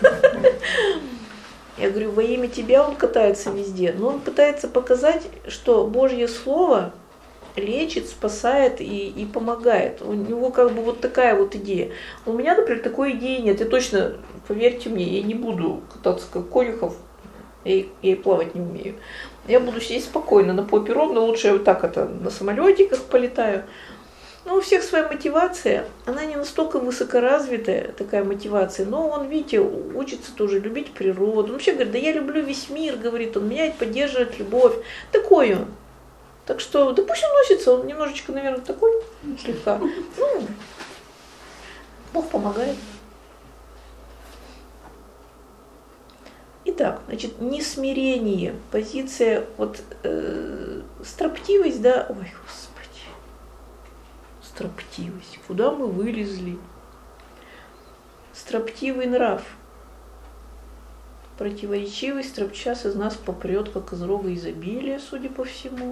Я говорю: во имя тебя он катается везде, но он пытается показать, что Божье Слово лечит, спасает и помогает. У него как бы вот такая вот идея. У меня, например, такой идеи нет. Я точно, поверьте мне, я не буду кататься как Конюхов, я и плавать не умею. Я буду сидеть спокойно на попе ровно, лучше я вот так это на самолетиках полетаю. Но у всех своя мотивация, она не настолько высокоразвитая, такая мотивация, но он, видите, учится тоже любить природу. Он вообще говорит: да я люблю весь мир, говорит он, меня поддерживает любовь. Такой он. Так что, да пусть он носится, он немножечко, наверное, такой, слегка. Ну, Бог помогает. Итак, значит, несмирение, позиция, вот строптивость, да, ой, Господи, строптивость, куда мы вылезли? Строптивый нрав, противоречивый, строптчас из нас попрет, как из рога изобилия, судя по всему.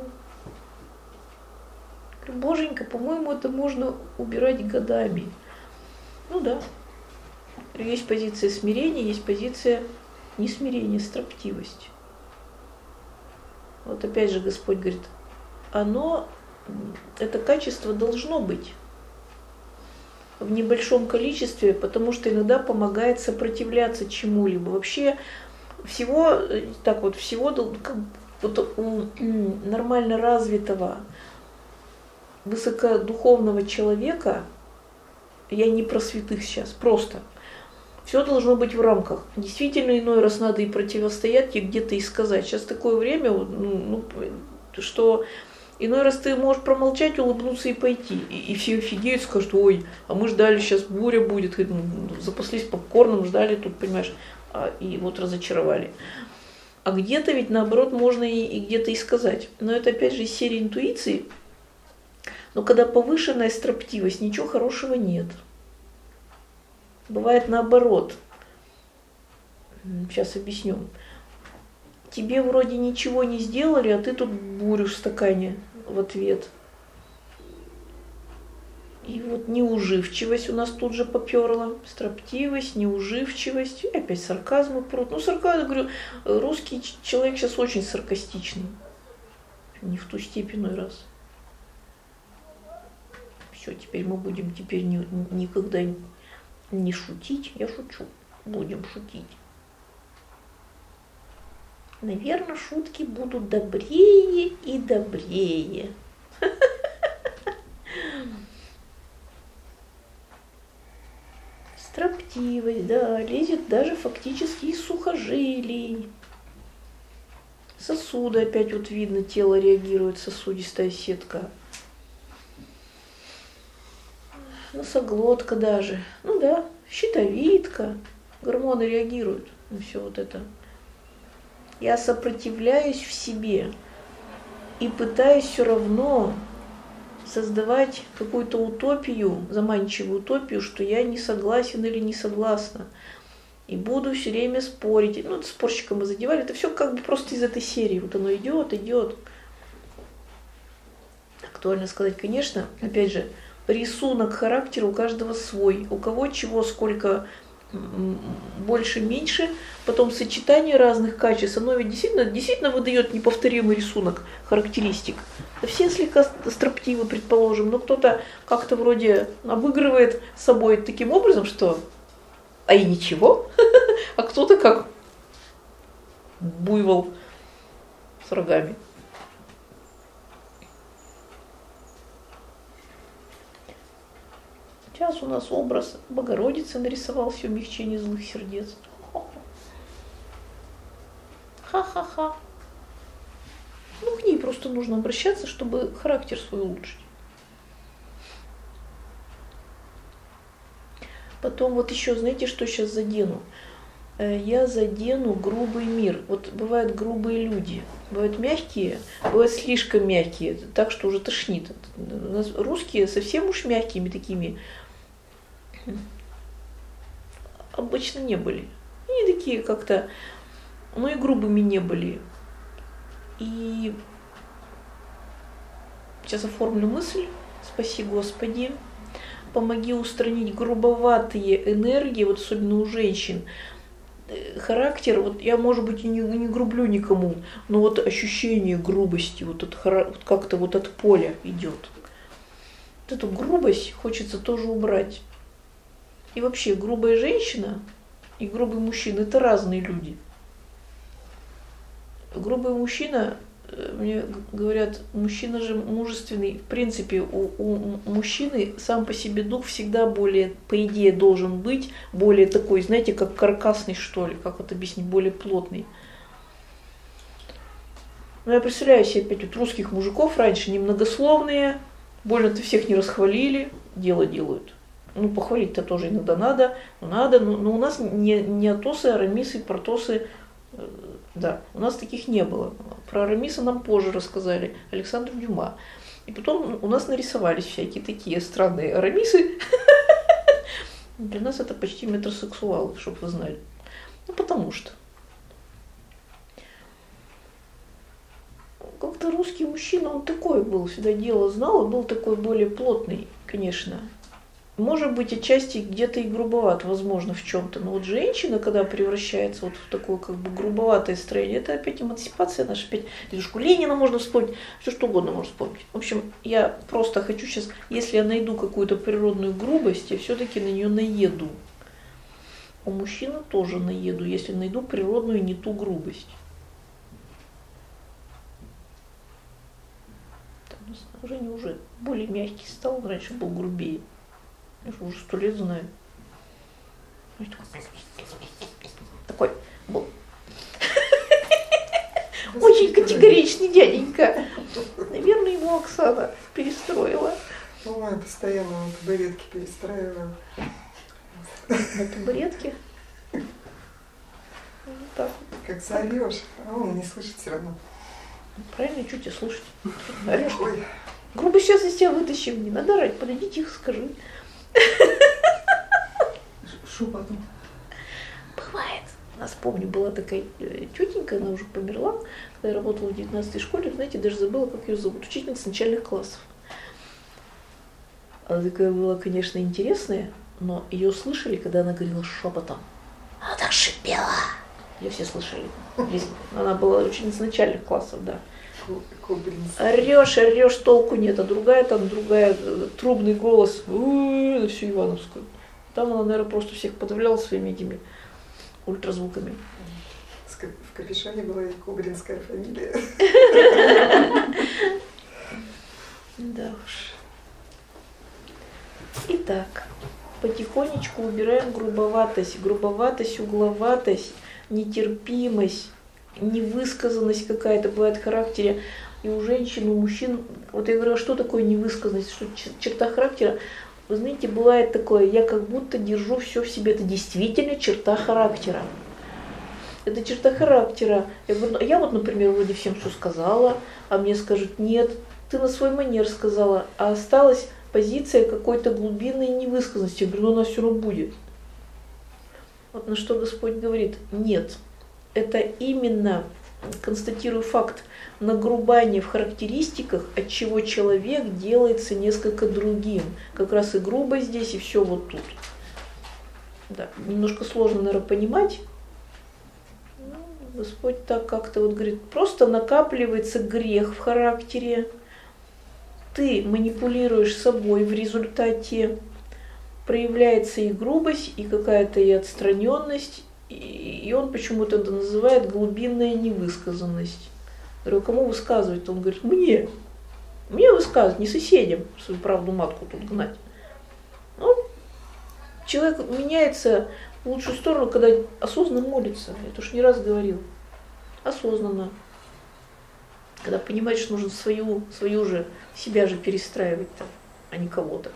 Боженька, по-моему, это можно убирать годами. Ну да. Есть позиция смирения, есть позиция несмирения, строптивость. Вот опять же Господь говорит, это качество должно быть в небольшом количестве, потому что иногда помогает сопротивляться чему-либо. Вообще всего у нормально развитого высокодуховного человека, я не про святых сейчас, просто все должно быть в рамках. Действительно, иной раз надо и противостоять, и где-то и сказать. Сейчас такое время, что иной раз ты можешь промолчать, улыбнуться и пойти. И все офигеют, скажут: ой, а мы ждали, сейчас буря будет, запаслись попкорном, ждали тут, понимаешь, и вот разочаровали. А где-то ведь наоборот можно и где-то и сказать. Но это опять же из серии интуиции. Но когда повышенная строптивость, ничего хорошего нет. Бывает наоборот. Сейчас объясню. Тебе вроде ничего не сделали, а ты тут бурю в стакане в ответ. И вот неуживчивость у нас тут же поперла. Строптивость, неуживчивость. И опять сарказмы прут. Сарказм, говорю, русский человек сейчас очень саркастичный. Не в ту степень иной раз. Все, теперь мы будем никогда не шутить. Я шучу. Будем шутить. Наверное, шутки будут добрее и добрее. Строптивость, да, лезет даже фактически из сухожилий. Сосуды опять вот видно, тело реагирует, сосудистая сетка. Носоглотка даже. Ну да, щитовидка. Гормоны реагируют на все вот это. Я сопротивляюсь в себе и пытаюсь все равно создавать какую-то утопию, заманчивую утопию, что я не согласен или не согласна. И буду все время спорить. Это спорщика мы задевали. Это все как бы просто из этой серии. Вот оно идет. Актуально сказать, конечно, опять же, рисунок характера у каждого свой. У кого чего, сколько больше, меньше. Потом сочетание разных качеств. Оно ведь действительно выдает неповторимый рисунок характеристик. Все слегка строптивы, предположим, но кто-то как-то вроде обыгрывает собой таким образом, что и ничего, а кто-то как буйвол с рогами. Сейчас у нас образ Богородицы нарисовался, умягчение злых сердец. Ха-ха-ха. просто нужно обращаться, чтобы характер свой улучшить. Потом вот еще, знаете, что сейчас задену? Я задену грубый мир. Вот бывают грубые люди, бывают мягкие, бывают слишком мягкие, так что уже тошнит. У нас русские совсем уж мягкими такими обычно не были. Они такие как-то, ну и грубыми не были. И сейчас оформлю мысль. Спаси Господи. Помоги устранить грубоватые энергии, вот особенно у женщин. Характер, вот я, может быть, и не грублю никому, но вот ощущение грубости, вот как-то вот от поля идет. Вот эту грубость хочется тоже убрать. И вообще, грубая женщина и грубый мужчина – это разные люди. Грубый мужчина, мне говорят, мужчина же мужественный. В принципе, у мужчины сам по себе дух всегда более, по идее, должен быть более такой, знаете, как каркасный, что ли, как это объяснить, более плотный. Но я представляю себе опять вот русских мужиков раньше немногословные, больно-то всех не расхвалили, дело делают. Ну, похвалить-то тоже иногда надо, но у нас не Атосы, Арамисы, Портосы, да, у нас таких не было. Про Арамиса нам позже рассказали, Александр Дюма. И потом у нас нарисовались всякие такие странные Арамисы. Для нас это почти метросексуалы, чтобы вы знали. Ну, потому что. Как-то русский мужчина, он такой был, всегда дело знал, и был такой более плотный, конечно. Может быть, отчасти где-то и грубоват, возможно, в чем-то. Но вот женщина, когда превращается вот в такое как бы грубоватое строение, это опять эмансипация наша, опять дедушку Ленина можно вспомнить, все что угодно можно вспомнить. В общем, я просто хочу сейчас, если я найду какую-то природную грубость, я все-таки на нее наеду. У мужчины тоже наеду, если найду природную не ту грубость. Женя уже более мягкий стал, он раньше был грубее. Я же уже 100 лет знаю. Такой был. Очень категоричный дяденька. Наверное, его Оксана перестроила. Ну, я постоянно на табуретке перестраиваю. На табуретке? Так. Как заорешь, а он не слышит все равно. Правильно, что тебе слушать? Орешь. Ой. Грубо сейчас из тебя вытащим, не надо орать, подойди тихо, скажи. Шепотом. Бывает. У нас, помню, была такая тетенька, она уже померла, когда я работала в 19-й школе, знаете, даже забыла, как ее зовут, учительница начальных классов. Она такая была, конечно, интересная, но ее слышали, когда она говорила шепотом. Она так шипела. Ее все слышали. Она была ученица начальных классов, да. Орешь, толку нет, а другая, трубный голос, на всю Ивановскую. Там она, наверное, просто всех подавляла своими этими ультразвуками. В капюшоне была и кубринская фамилия. Да уж. Итак, потихонечку убираем грубоватость, угловатость, нетерпимость, невысказанность какая-то бывает в характере. И у женщин, у мужчин, вот я говорю, что такое невысказанность, что черта характера? Вы знаете, бывает такое, я как будто держу все в себе, это действительно черта характера. Это черта характера. Я говорю, я вот, например, вроде всем все сказала, а мне скажут, нет, ты на свой манер сказала, а осталась позиция какой-то глубинной невысказанности. Я говорю, но она все равно будет. Вот на что Господь говорит, нет. Это именно, констатирую факт, нагрубание в характеристиках, от чего человек делается несколько другим. Как раз и грубость здесь, и все вот тут. Да, немножко сложно, наверное, понимать. Но Господь так как-то вот говорит, просто накапливается грех в характере. Ты манипулируешь собой в результате, проявляется и грубость, и какая-то и отстраненность, и он почему-то это называет глубинная невысказанность. Я говорю, кому высказывать? Он говорит, мне высказывать, не соседям свою правду матку тут гнать. Ну, человек меняется в лучшую сторону, когда осознанно молится. Я это уж не раз говорил. Осознанно. Когда понимаешь, что нужно свою же, себя же перестраивать там, а не кого-то.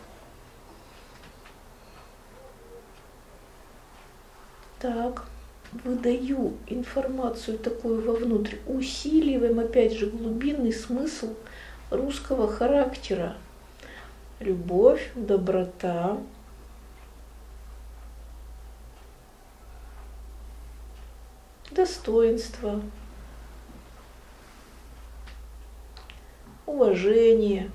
Так, выдаю информацию такую вовнутрь, усиливаем опять же глубинный смысл русского характера. Любовь, доброта, достоинство, уважение,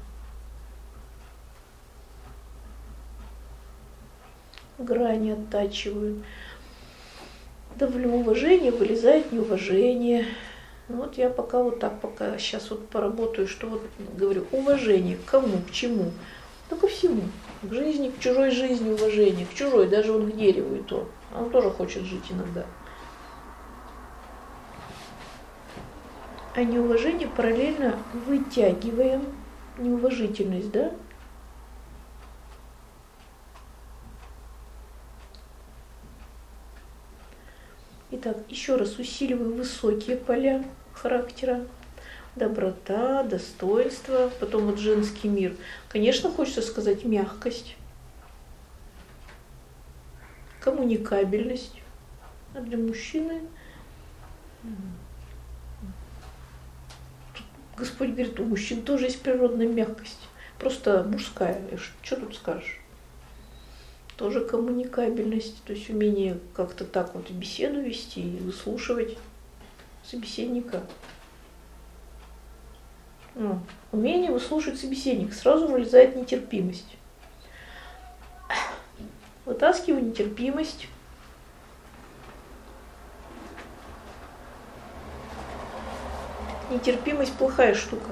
грани оттачиваю. Давлю уважение, вылезает неуважение. Вот я пока сейчас вот поработаю, что вот говорю, уважение к кому, к чему? Да ко всему. К жизни, к чужой жизни уважение, к чужой, даже вот к дереву и то. Он тоже хочет жить иногда. А неуважение параллельно вытягиваем. Неуважительность, да? Итак, еще раз усиливаю высокие поля характера. Доброта, достоинство, потом вот женский мир. Конечно, хочется сказать мягкость, коммуникабельность. А для мужчины Господь говорит, у мужчин тоже есть природная мягкость, просто мужская. Что тут скажешь? Тоже коммуникабельность, то есть умение как-то так вот беседу вести и выслушивать собеседника. Умение выслушать собеседника. Сразу вылезает нетерпимость. Вытаскиваю нетерпимость. Нетерпимость плохая штука.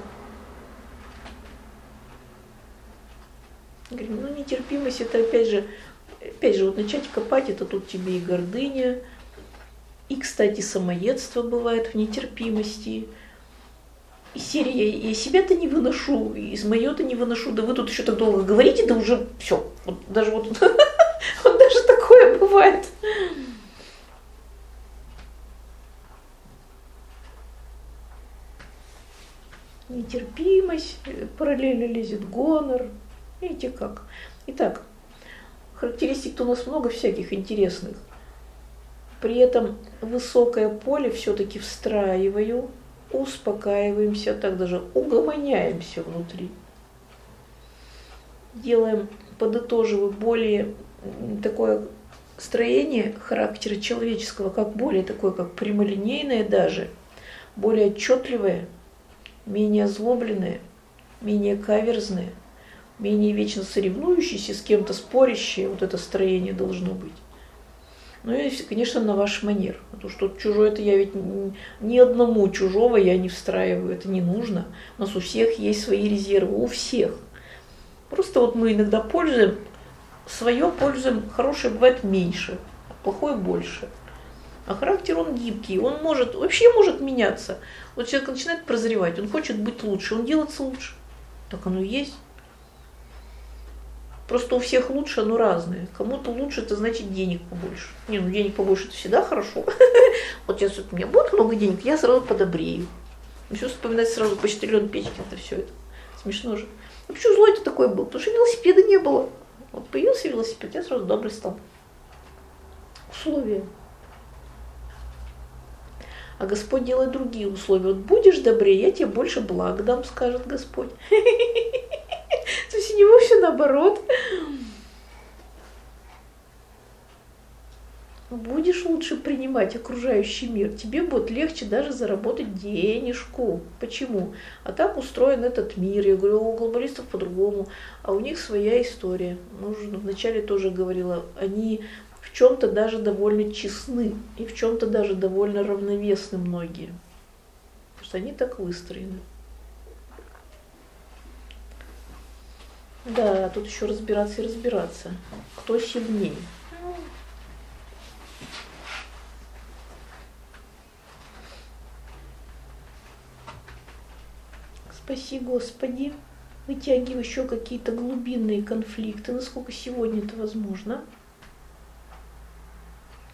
Говорим, нетерпимость это опять же, вот начать копать, это тут тебе и гордыня, и, кстати, самоедство бывает в нетерпимости. И серия, я себя-то не выношу, и моё-то не выношу, да вы тут еще так долго говорите, да уже все. Вот даже вот даже такое бывает. Нетерпимость, параллельно лезет гонор. Видите как? Итак, характеристик-то у нас много всяких интересных. При этом высокое поле все-таки встраиваю, успокаиваемся, так даже угомоняемся внутри. Делаем, подытоживаю, более такое строение характера человеческого, как более такое, как прямолинейное даже, более отчетливое, менее озлобленное, менее каверзное, менее вечно соревнующееся, с кем-то спорящее, вот это строение должно быть. Ну и, конечно, на ваш манер. Потому что чужое это я ведь ни одному чужого я не встраиваю, это не нужно. У нас у всех есть свои резервы, у всех. Просто вот мы иногда пользуем, хорошее бывает меньше, а плохое больше. А характер он гибкий, он вообще может меняться. Вот человек начинает прозревать, он хочет быть лучше, он делается лучше. Так оно и есть. Просто у всех лучше, оно разное. Кому-то лучше, это значит денег побольше. Денег побольше это всегда хорошо. Вот сейчас у меня будет много денег, я сразу подобрею. Все вспоминать сразу почтальон Печкин, это все это. Смешно же. А почему злой-то такой был? Потому что велосипеда не было. Вот появился велосипед, я сразу добрый стал. Условия. А Господь делает другие условия. Вот будешь добрее, я тебе больше благ дам, скажет Господь. То есть у него все наоборот. Будешь лучше принимать окружающий мир, тебе будет легче даже заработать денежку. Почему? А так устроен этот мир. Я говорю, у глобалистов по-другому, а у них своя история. Уже вначале тоже говорила, они в чем-то даже довольно честны, и в чем-то даже довольно равновесны многие. Потому что они так выстроены. Да, тут еще разбираться и разбираться. Кто сильнее? Спаси Господи. Вытягиваю еще какие-то глубинные конфликты, насколько сегодня это возможно.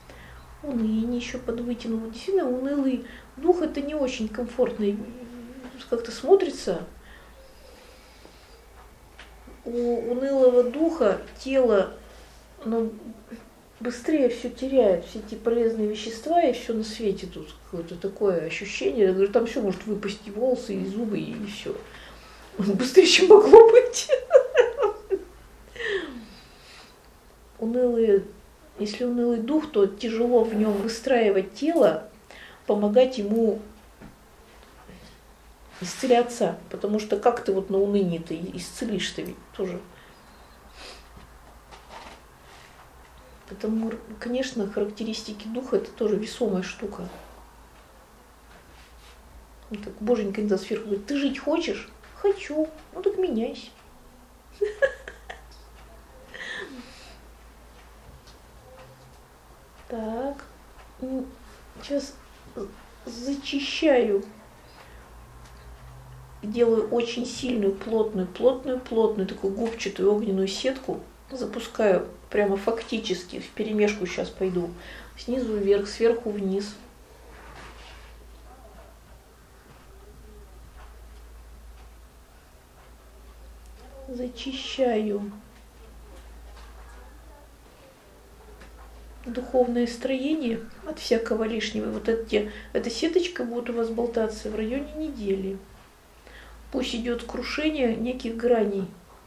Уныние еще подвытянуло. Действительно, унылый дух это не очень комфортный как-то смотрится, у унылого духа тело, оно быстрее все теряет, все эти полезные вещества, и все на свете тут какое-то такое ощущение. Я говорю, там все может выпасть, и волосы, и зубы, и все. Быстрее, чем могло быть. Если унылый дух, то тяжело в нем выстраивать тело, помогать ему исцеляться, потому что как ты вот на унынии-то исцелишь-то ведь тоже. Поэтому, конечно, характеристики духа это тоже весомая штука. Так Боженька иногда сверху говорит, ты жить хочешь? Хочу. Ну так меняйся. Так, сейчас зачищаю. Делаю очень сильную, плотную такую губчатую огненную сетку. Запускаю прямо фактически, вперемешку сейчас пойду. Снизу вверх, сверху вниз. Зачищаю духовное строение от всякого лишнего. Вот эта сеточка будет у вас болтаться в районе недели. Пусть идет крушение неких граней.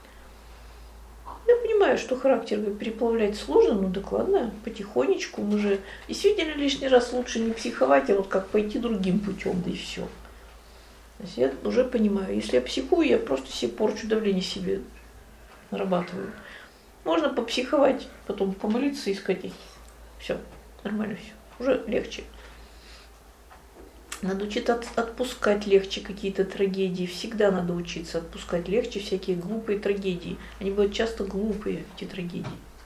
Я понимаю, что характер переплавлять сложно, но докладно, потихонечку. Мы же действительно лишний раз лучше не психовать, а вот как пойти другим путем, да и все. То есть я уже понимаю, если я психую, я просто себе порчу, давление себе нарабатываю. Можно попсиховать, потом помолиться и сказать, все, нормально все, уже легче. Надо учиться отпускать легче какие-то трагедии. Всегда надо учиться отпускать легче всякие глупые трагедии. Они бывают часто глупые, эти трагедии.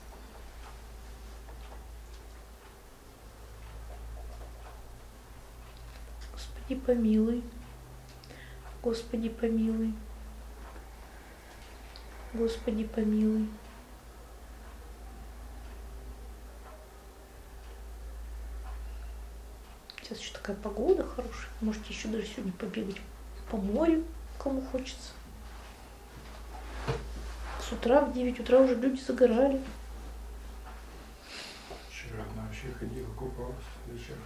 Господи, помилуй. Господи, помилуй. Господи, помилуй. Сейчас еще такая погода хорошая. Можете еще даже сегодня побегать по морю, кому хочется. С утра в 9 утра уже люди загорали. Вчера одна вообще ходила, купалась вечером.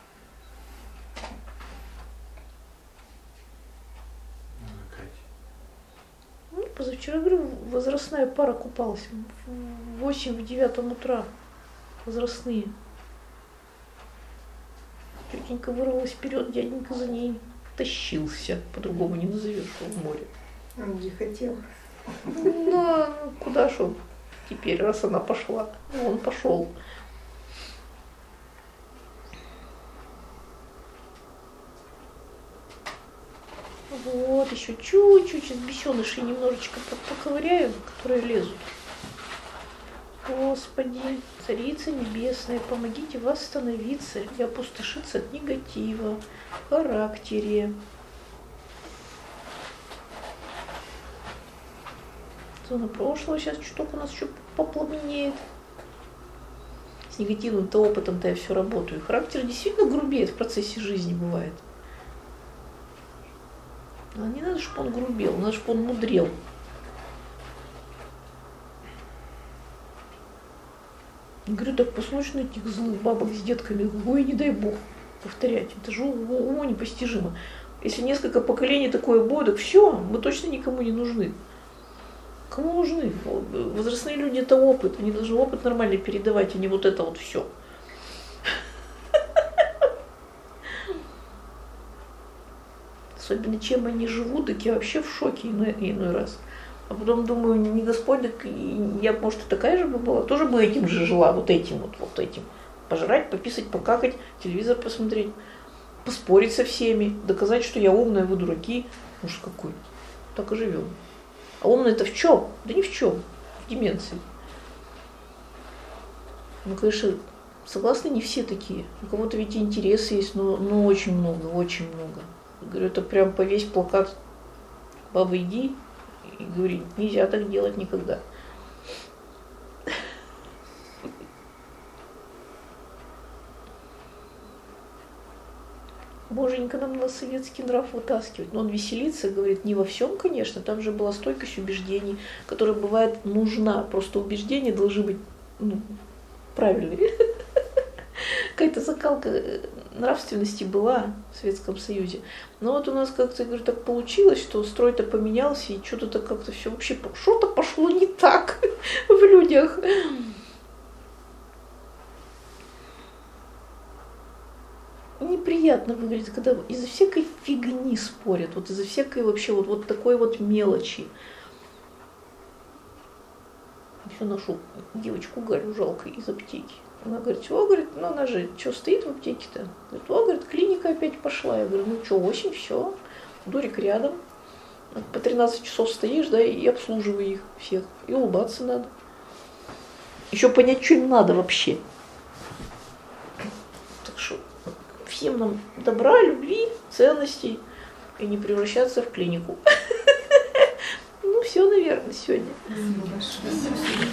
Ну, позавчера, говорю, возрастная пара купалась. В 8-9 утра. Возрастные. Тетенька вырвалась вперед, дяденька за ней тащился. По-другому не назовешь, в море. Он не хотел. Ну, куда ж он теперь, раз она пошла? Он пошел. Вот, еще чуть-чуть из бесенышей немножечко поковыряю, которые лезут. Господи, Царица Небесная, помогите восстановиться и опустошиться от негатива в характере. Зона прошлого сейчас чуток у нас еще попламенеет. С негативным-то опытом-то я все работаю. Характер действительно грубеет в процессе жизни, бывает. Но не надо, чтобы он грубел, надо, чтобы он мудрел. Говорю, так посмотришь на этих злых бабок с детками, ой, не дай бог повторять, это же уму непостижимо. Если несколько поколений такое будет, так все, мы точно никому не нужны. Кому нужны? Возрастные люди это опыт, они должны опыт нормально передавать, а не вот это вот все. Особенно чем они живут, так я вообще в шоке иной раз. А потом думаю, не Господь, так я, может, и такая же бы была, тоже бы этим же жила, вот этим. Пожрать, пописать, покакать, телевизор посмотреть, поспорить со всеми, доказать, что я умная, вы дураки. Может, какой? Так и живем. А умный-то в чем? Да ни в чем, в деменции. Ну, конечно, согласны, не все такие. У кого-то ведь интересы есть, но очень много, очень много. Говорю, это прям повесь плакат «Баба, иди», и говорит, нельзя так делать никогда. боженька нам на советский нрав вытаскивать. Но он веселится, говорит, не во всем, конечно, там же была стойкость убеждений, которая бывает нужна. Просто убеждения должны быть правильные. Какая-то закалка нравственности была в Советском Союзе. Но вот у нас как-то, говорю, так получилось, что строй-то поменялся, и что-то как-то все вообще, что-то пошло не так в людях. Неприятно выглядит, когда из-за всякой фигни спорят, вот из-за всякой вообще вот такой вот мелочи. Еще нашу девочку Галю жалко из аптеки. Она говорит, чего, говорит, ну она же, что стоит в аптеке-то? Говорит, говорит, клиника опять пошла. Я говорю, ну что, 8, все, дурик рядом. По 13 часов стоишь, да, и обслуживай их всех. И улыбаться надо. Еще понять, что им надо вообще. Так что всем нам добра, любви, ценностей и не превращаться в клинику. Ну, все, наверное, сегодня. Спасибо большое.